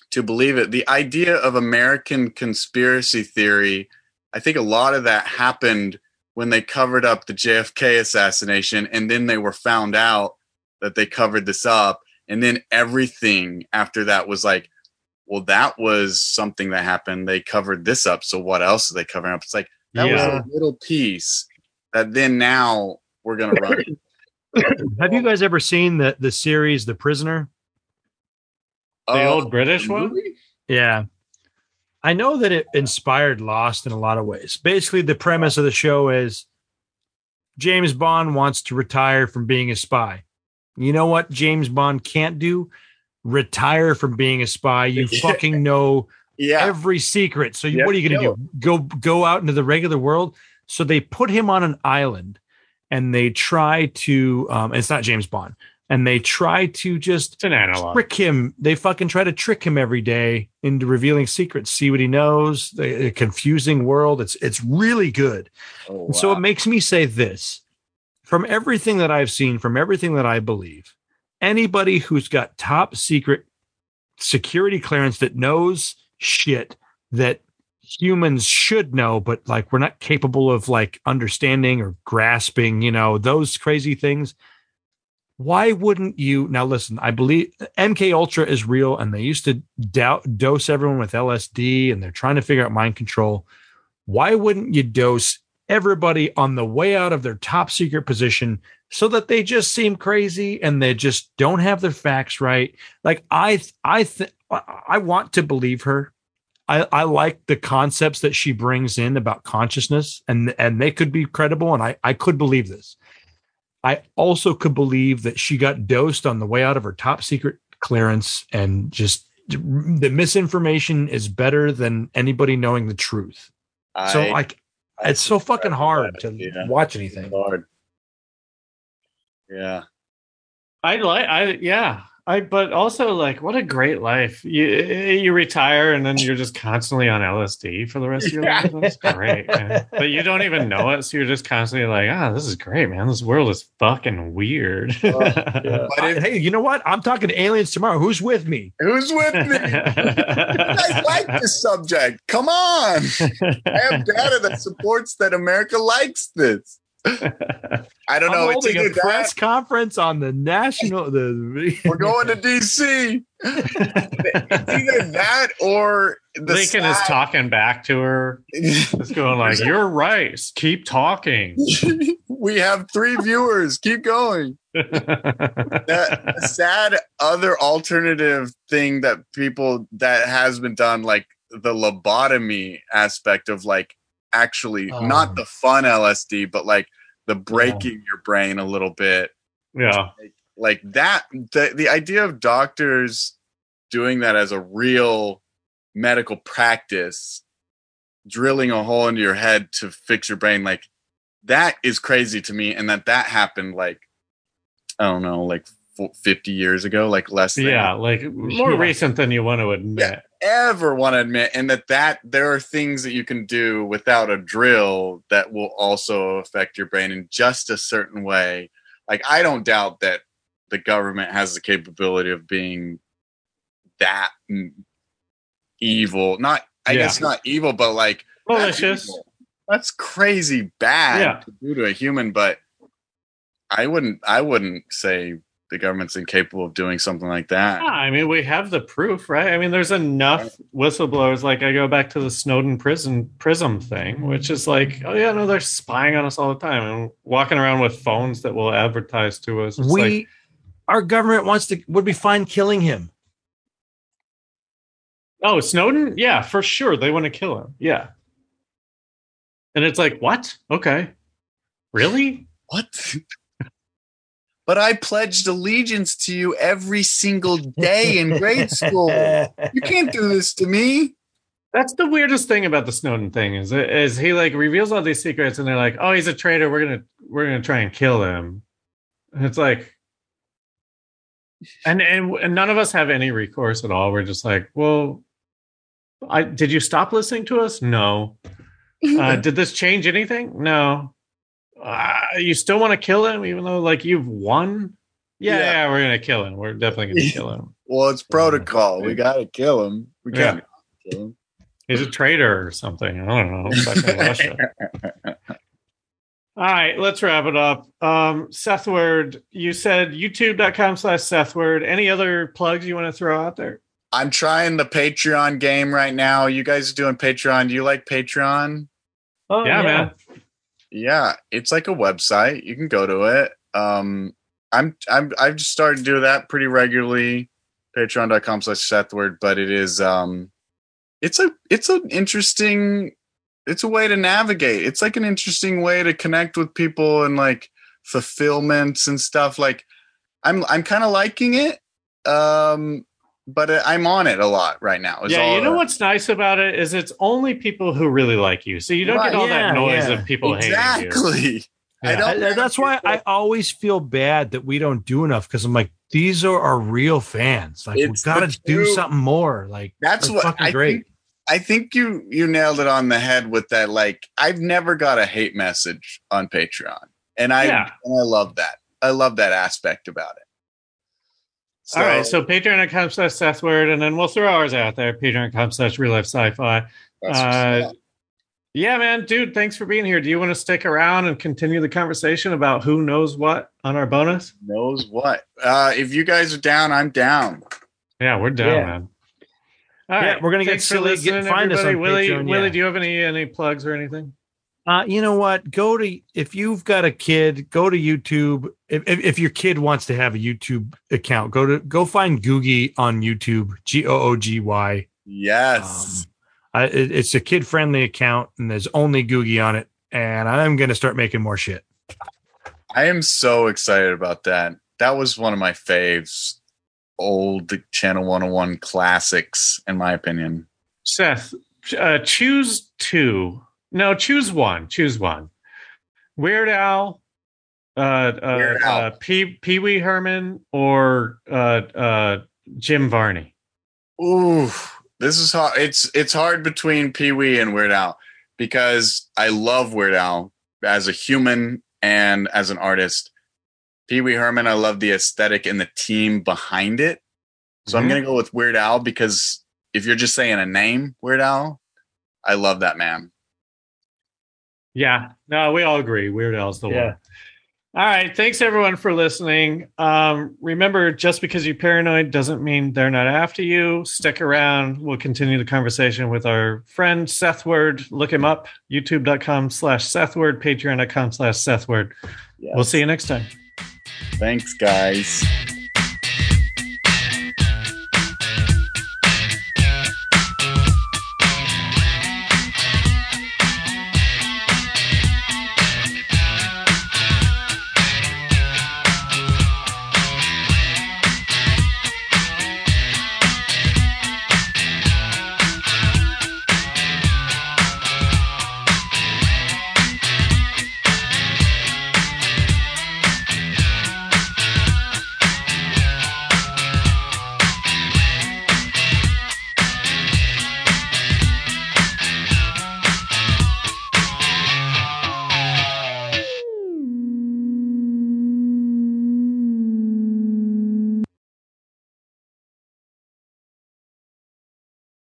to believe it. The idea of American conspiracy theory, I think a lot of that happened when they covered up the JFK assassination, and then they were found out that they covered this up. And then everything after that was like, well, that was something that happened. They covered this up. So what else are they covering up? It's like, that was a little piece that then now we're going to run. Have you guys ever seen the series The Prisoner? The old British one? Yeah. I know that it inspired Lost in a lot of ways. Basically, the premise of the show is James Bond wants to retire from being a spy. You know what James Bond can't do? Retire from being a spy. You fucking know every secret. So what are you going to do? Go out into the regular world? So they put him on an island and they try to, it's not James Bond. And they try to just trick him. They fucking try to trick him every day into revealing secrets, see what he knows, the confusing world. It's really good. Oh, wow. So it makes me say this. From everything that I've seen, from everything that I believe, anybody who's got top secret security clearance that knows shit that humans should know, but like we're not capable of like understanding or grasping, you know, those crazy things. Why wouldn't you? Now, listen, I believe MK Ultra is real, and they used to dose everyone with LSD, and they're trying to figure out mind control. Why wouldn't you dose everybody on the way out of their top secret position so that they just seem crazy and they just don't have their facts right? Like I want to believe her. I like the concepts that she brings in about consciousness, and they could be credible, and I could believe this. I also could believe that she got dosed on the way out of her top secret clearance, and just the misinformation is better than anybody knowing the truth. So like, it's so fucking hard to watch anything. Hard. Yeah. But also like, what a great life. You retire and then you're just constantly on LSD for the rest of your life. That's great, man. But you don't even know it. So you're just constantly like, this is great, man. This world is fucking weird. Hey, you know what? I'm talking to aliens tomorrow. Who's with me? Who's with me? You guys like this subject. Come on. I have data that supports that America likes this. I don't know. It's a press conference on the national. We're going to DC. It's either that or Lincoln is talking back to her. It's going like, "You're right. Keep talking." We have 3 viewers. Keep going. The sad other alternative thing that has been done, like the lobotomy aspect of like actually not the fun LSD, but like the breaking your brain a little bit. Yeah. Like that, the idea of doctors doing that as a real medical practice, drilling a hole into your head to fix your brain, like that is crazy to me. And that happened like, I don't know, like 50 years ago, like less than. Yeah, like more recent than you want to admit. Ever want to admit, and that there are things that you can do without a drill that will also affect your brain in just a certain way. Like, I don't doubt that the government has the capability of being that evil. I guess not evil, but like malicious. That's crazy bad to do to a human, but I wouldn't say the government's incapable of doing something like that. Yeah, I mean, we have the proof, right? I mean, there's enough whistleblowers. Like, I go back to the Snowden Prism thing, which is like, oh yeah, no, they're spying on us all the time and walking around with phones that will advertise to us. Our government would be fine killing him. Oh, Snowden? Yeah, for sure. They want to kill him. Yeah. And it's like, what? Okay. Really? What? But I pledged allegiance to you every single day in grade school. You can't do this to me. That's the weirdest thing about the Snowden thing is he like reveals all these secrets and they're like, oh, he's a traitor. We're gonna try and kill him. And it's like, and none of us have any recourse at all. We're just like, well, did you stop listening to us? No. Did this change anything? No. You still want to kill him even though like you've won? Yeah, we're gonna kill him. We're definitely gonna kill him. Well, it's protocol. We gotta kill him. We can't kill him. He's a traitor or something. I don't know. Fucking Russia. All right, let's wrap it up. Sethward, you said youtube.com/Sethward. Any other plugs you want to throw out there? I'm trying the Patreon game right now. You guys are doing Patreon. Do you like Patreon? Oh, Yeah, man. Yeah, it's like a website. You can go to it. I've just started to do that pretty regularly. Patreon.com/Sethward, but it is it's an interesting. It's a way to navigate. It's like an interesting way to connect with people and like fulfillments and stuff. Like I'm kind of liking it. But I'm on it a lot right now. Yeah, you know what's nice about it is it's only people who really like you. So you don't get all that noise of people hating you. Exactly. That's why I always feel bad that we don't do enough, because I'm like, these are our real fans. Like, we've got to do something more. Like, that's what fucking great. I think you nailed it on the head with that. Like, I've never got a hate message on Patreon, and I love that. I love that aspect about it. All right, so patreon.com/Sethward, and then we'll throw ours out there, patreon.com/reallifesci-fi. Yeah, man, dude, thanks for being here. Do you want to stick around and continue the conversation about who knows what on our bonus? Knows what? If you guys are down, I'm down. Yeah, we're down, man. All right, we're gonna get silly. Find us on Willie. Patreon, Willie, do you have any plugs or anything? You know what? If you've got a kid, go to YouTube. If your kid wants to have a YouTube account, go find Googie on YouTube. Googy. Yes. It's a kid friendly account, and there's only Googie on it. And I'm gonna start making more shit. I am so excited about that. That was one of my faves. Old Channel 101 classics, in my opinion. Seth, choose two. No, choose one. Choose one. Weird Al, Pee Wee Herman, or Jim Varney. Ooh, this is hard. It's hard between Pee Wee and Weird Al, because I love Weird Al as a human and as an artist. Pee Wee Herman, I love the aesthetic and the team behind it. So I'm going to go with Weird Al, because if you're just saying a name, Weird Al, I love that man. Yeah, no, we all agree. Weird Al's the one. All right. Thanks, everyone, for listening. Remember, just because you're paranoid doesn't mean they're not after you. Stick around. We'll continue the conversation with our friend Sethward. Look him up. YouTube.com/Sethward. Patreon.com/Sethward. Yes. We'll see you next time. Thanks, guys.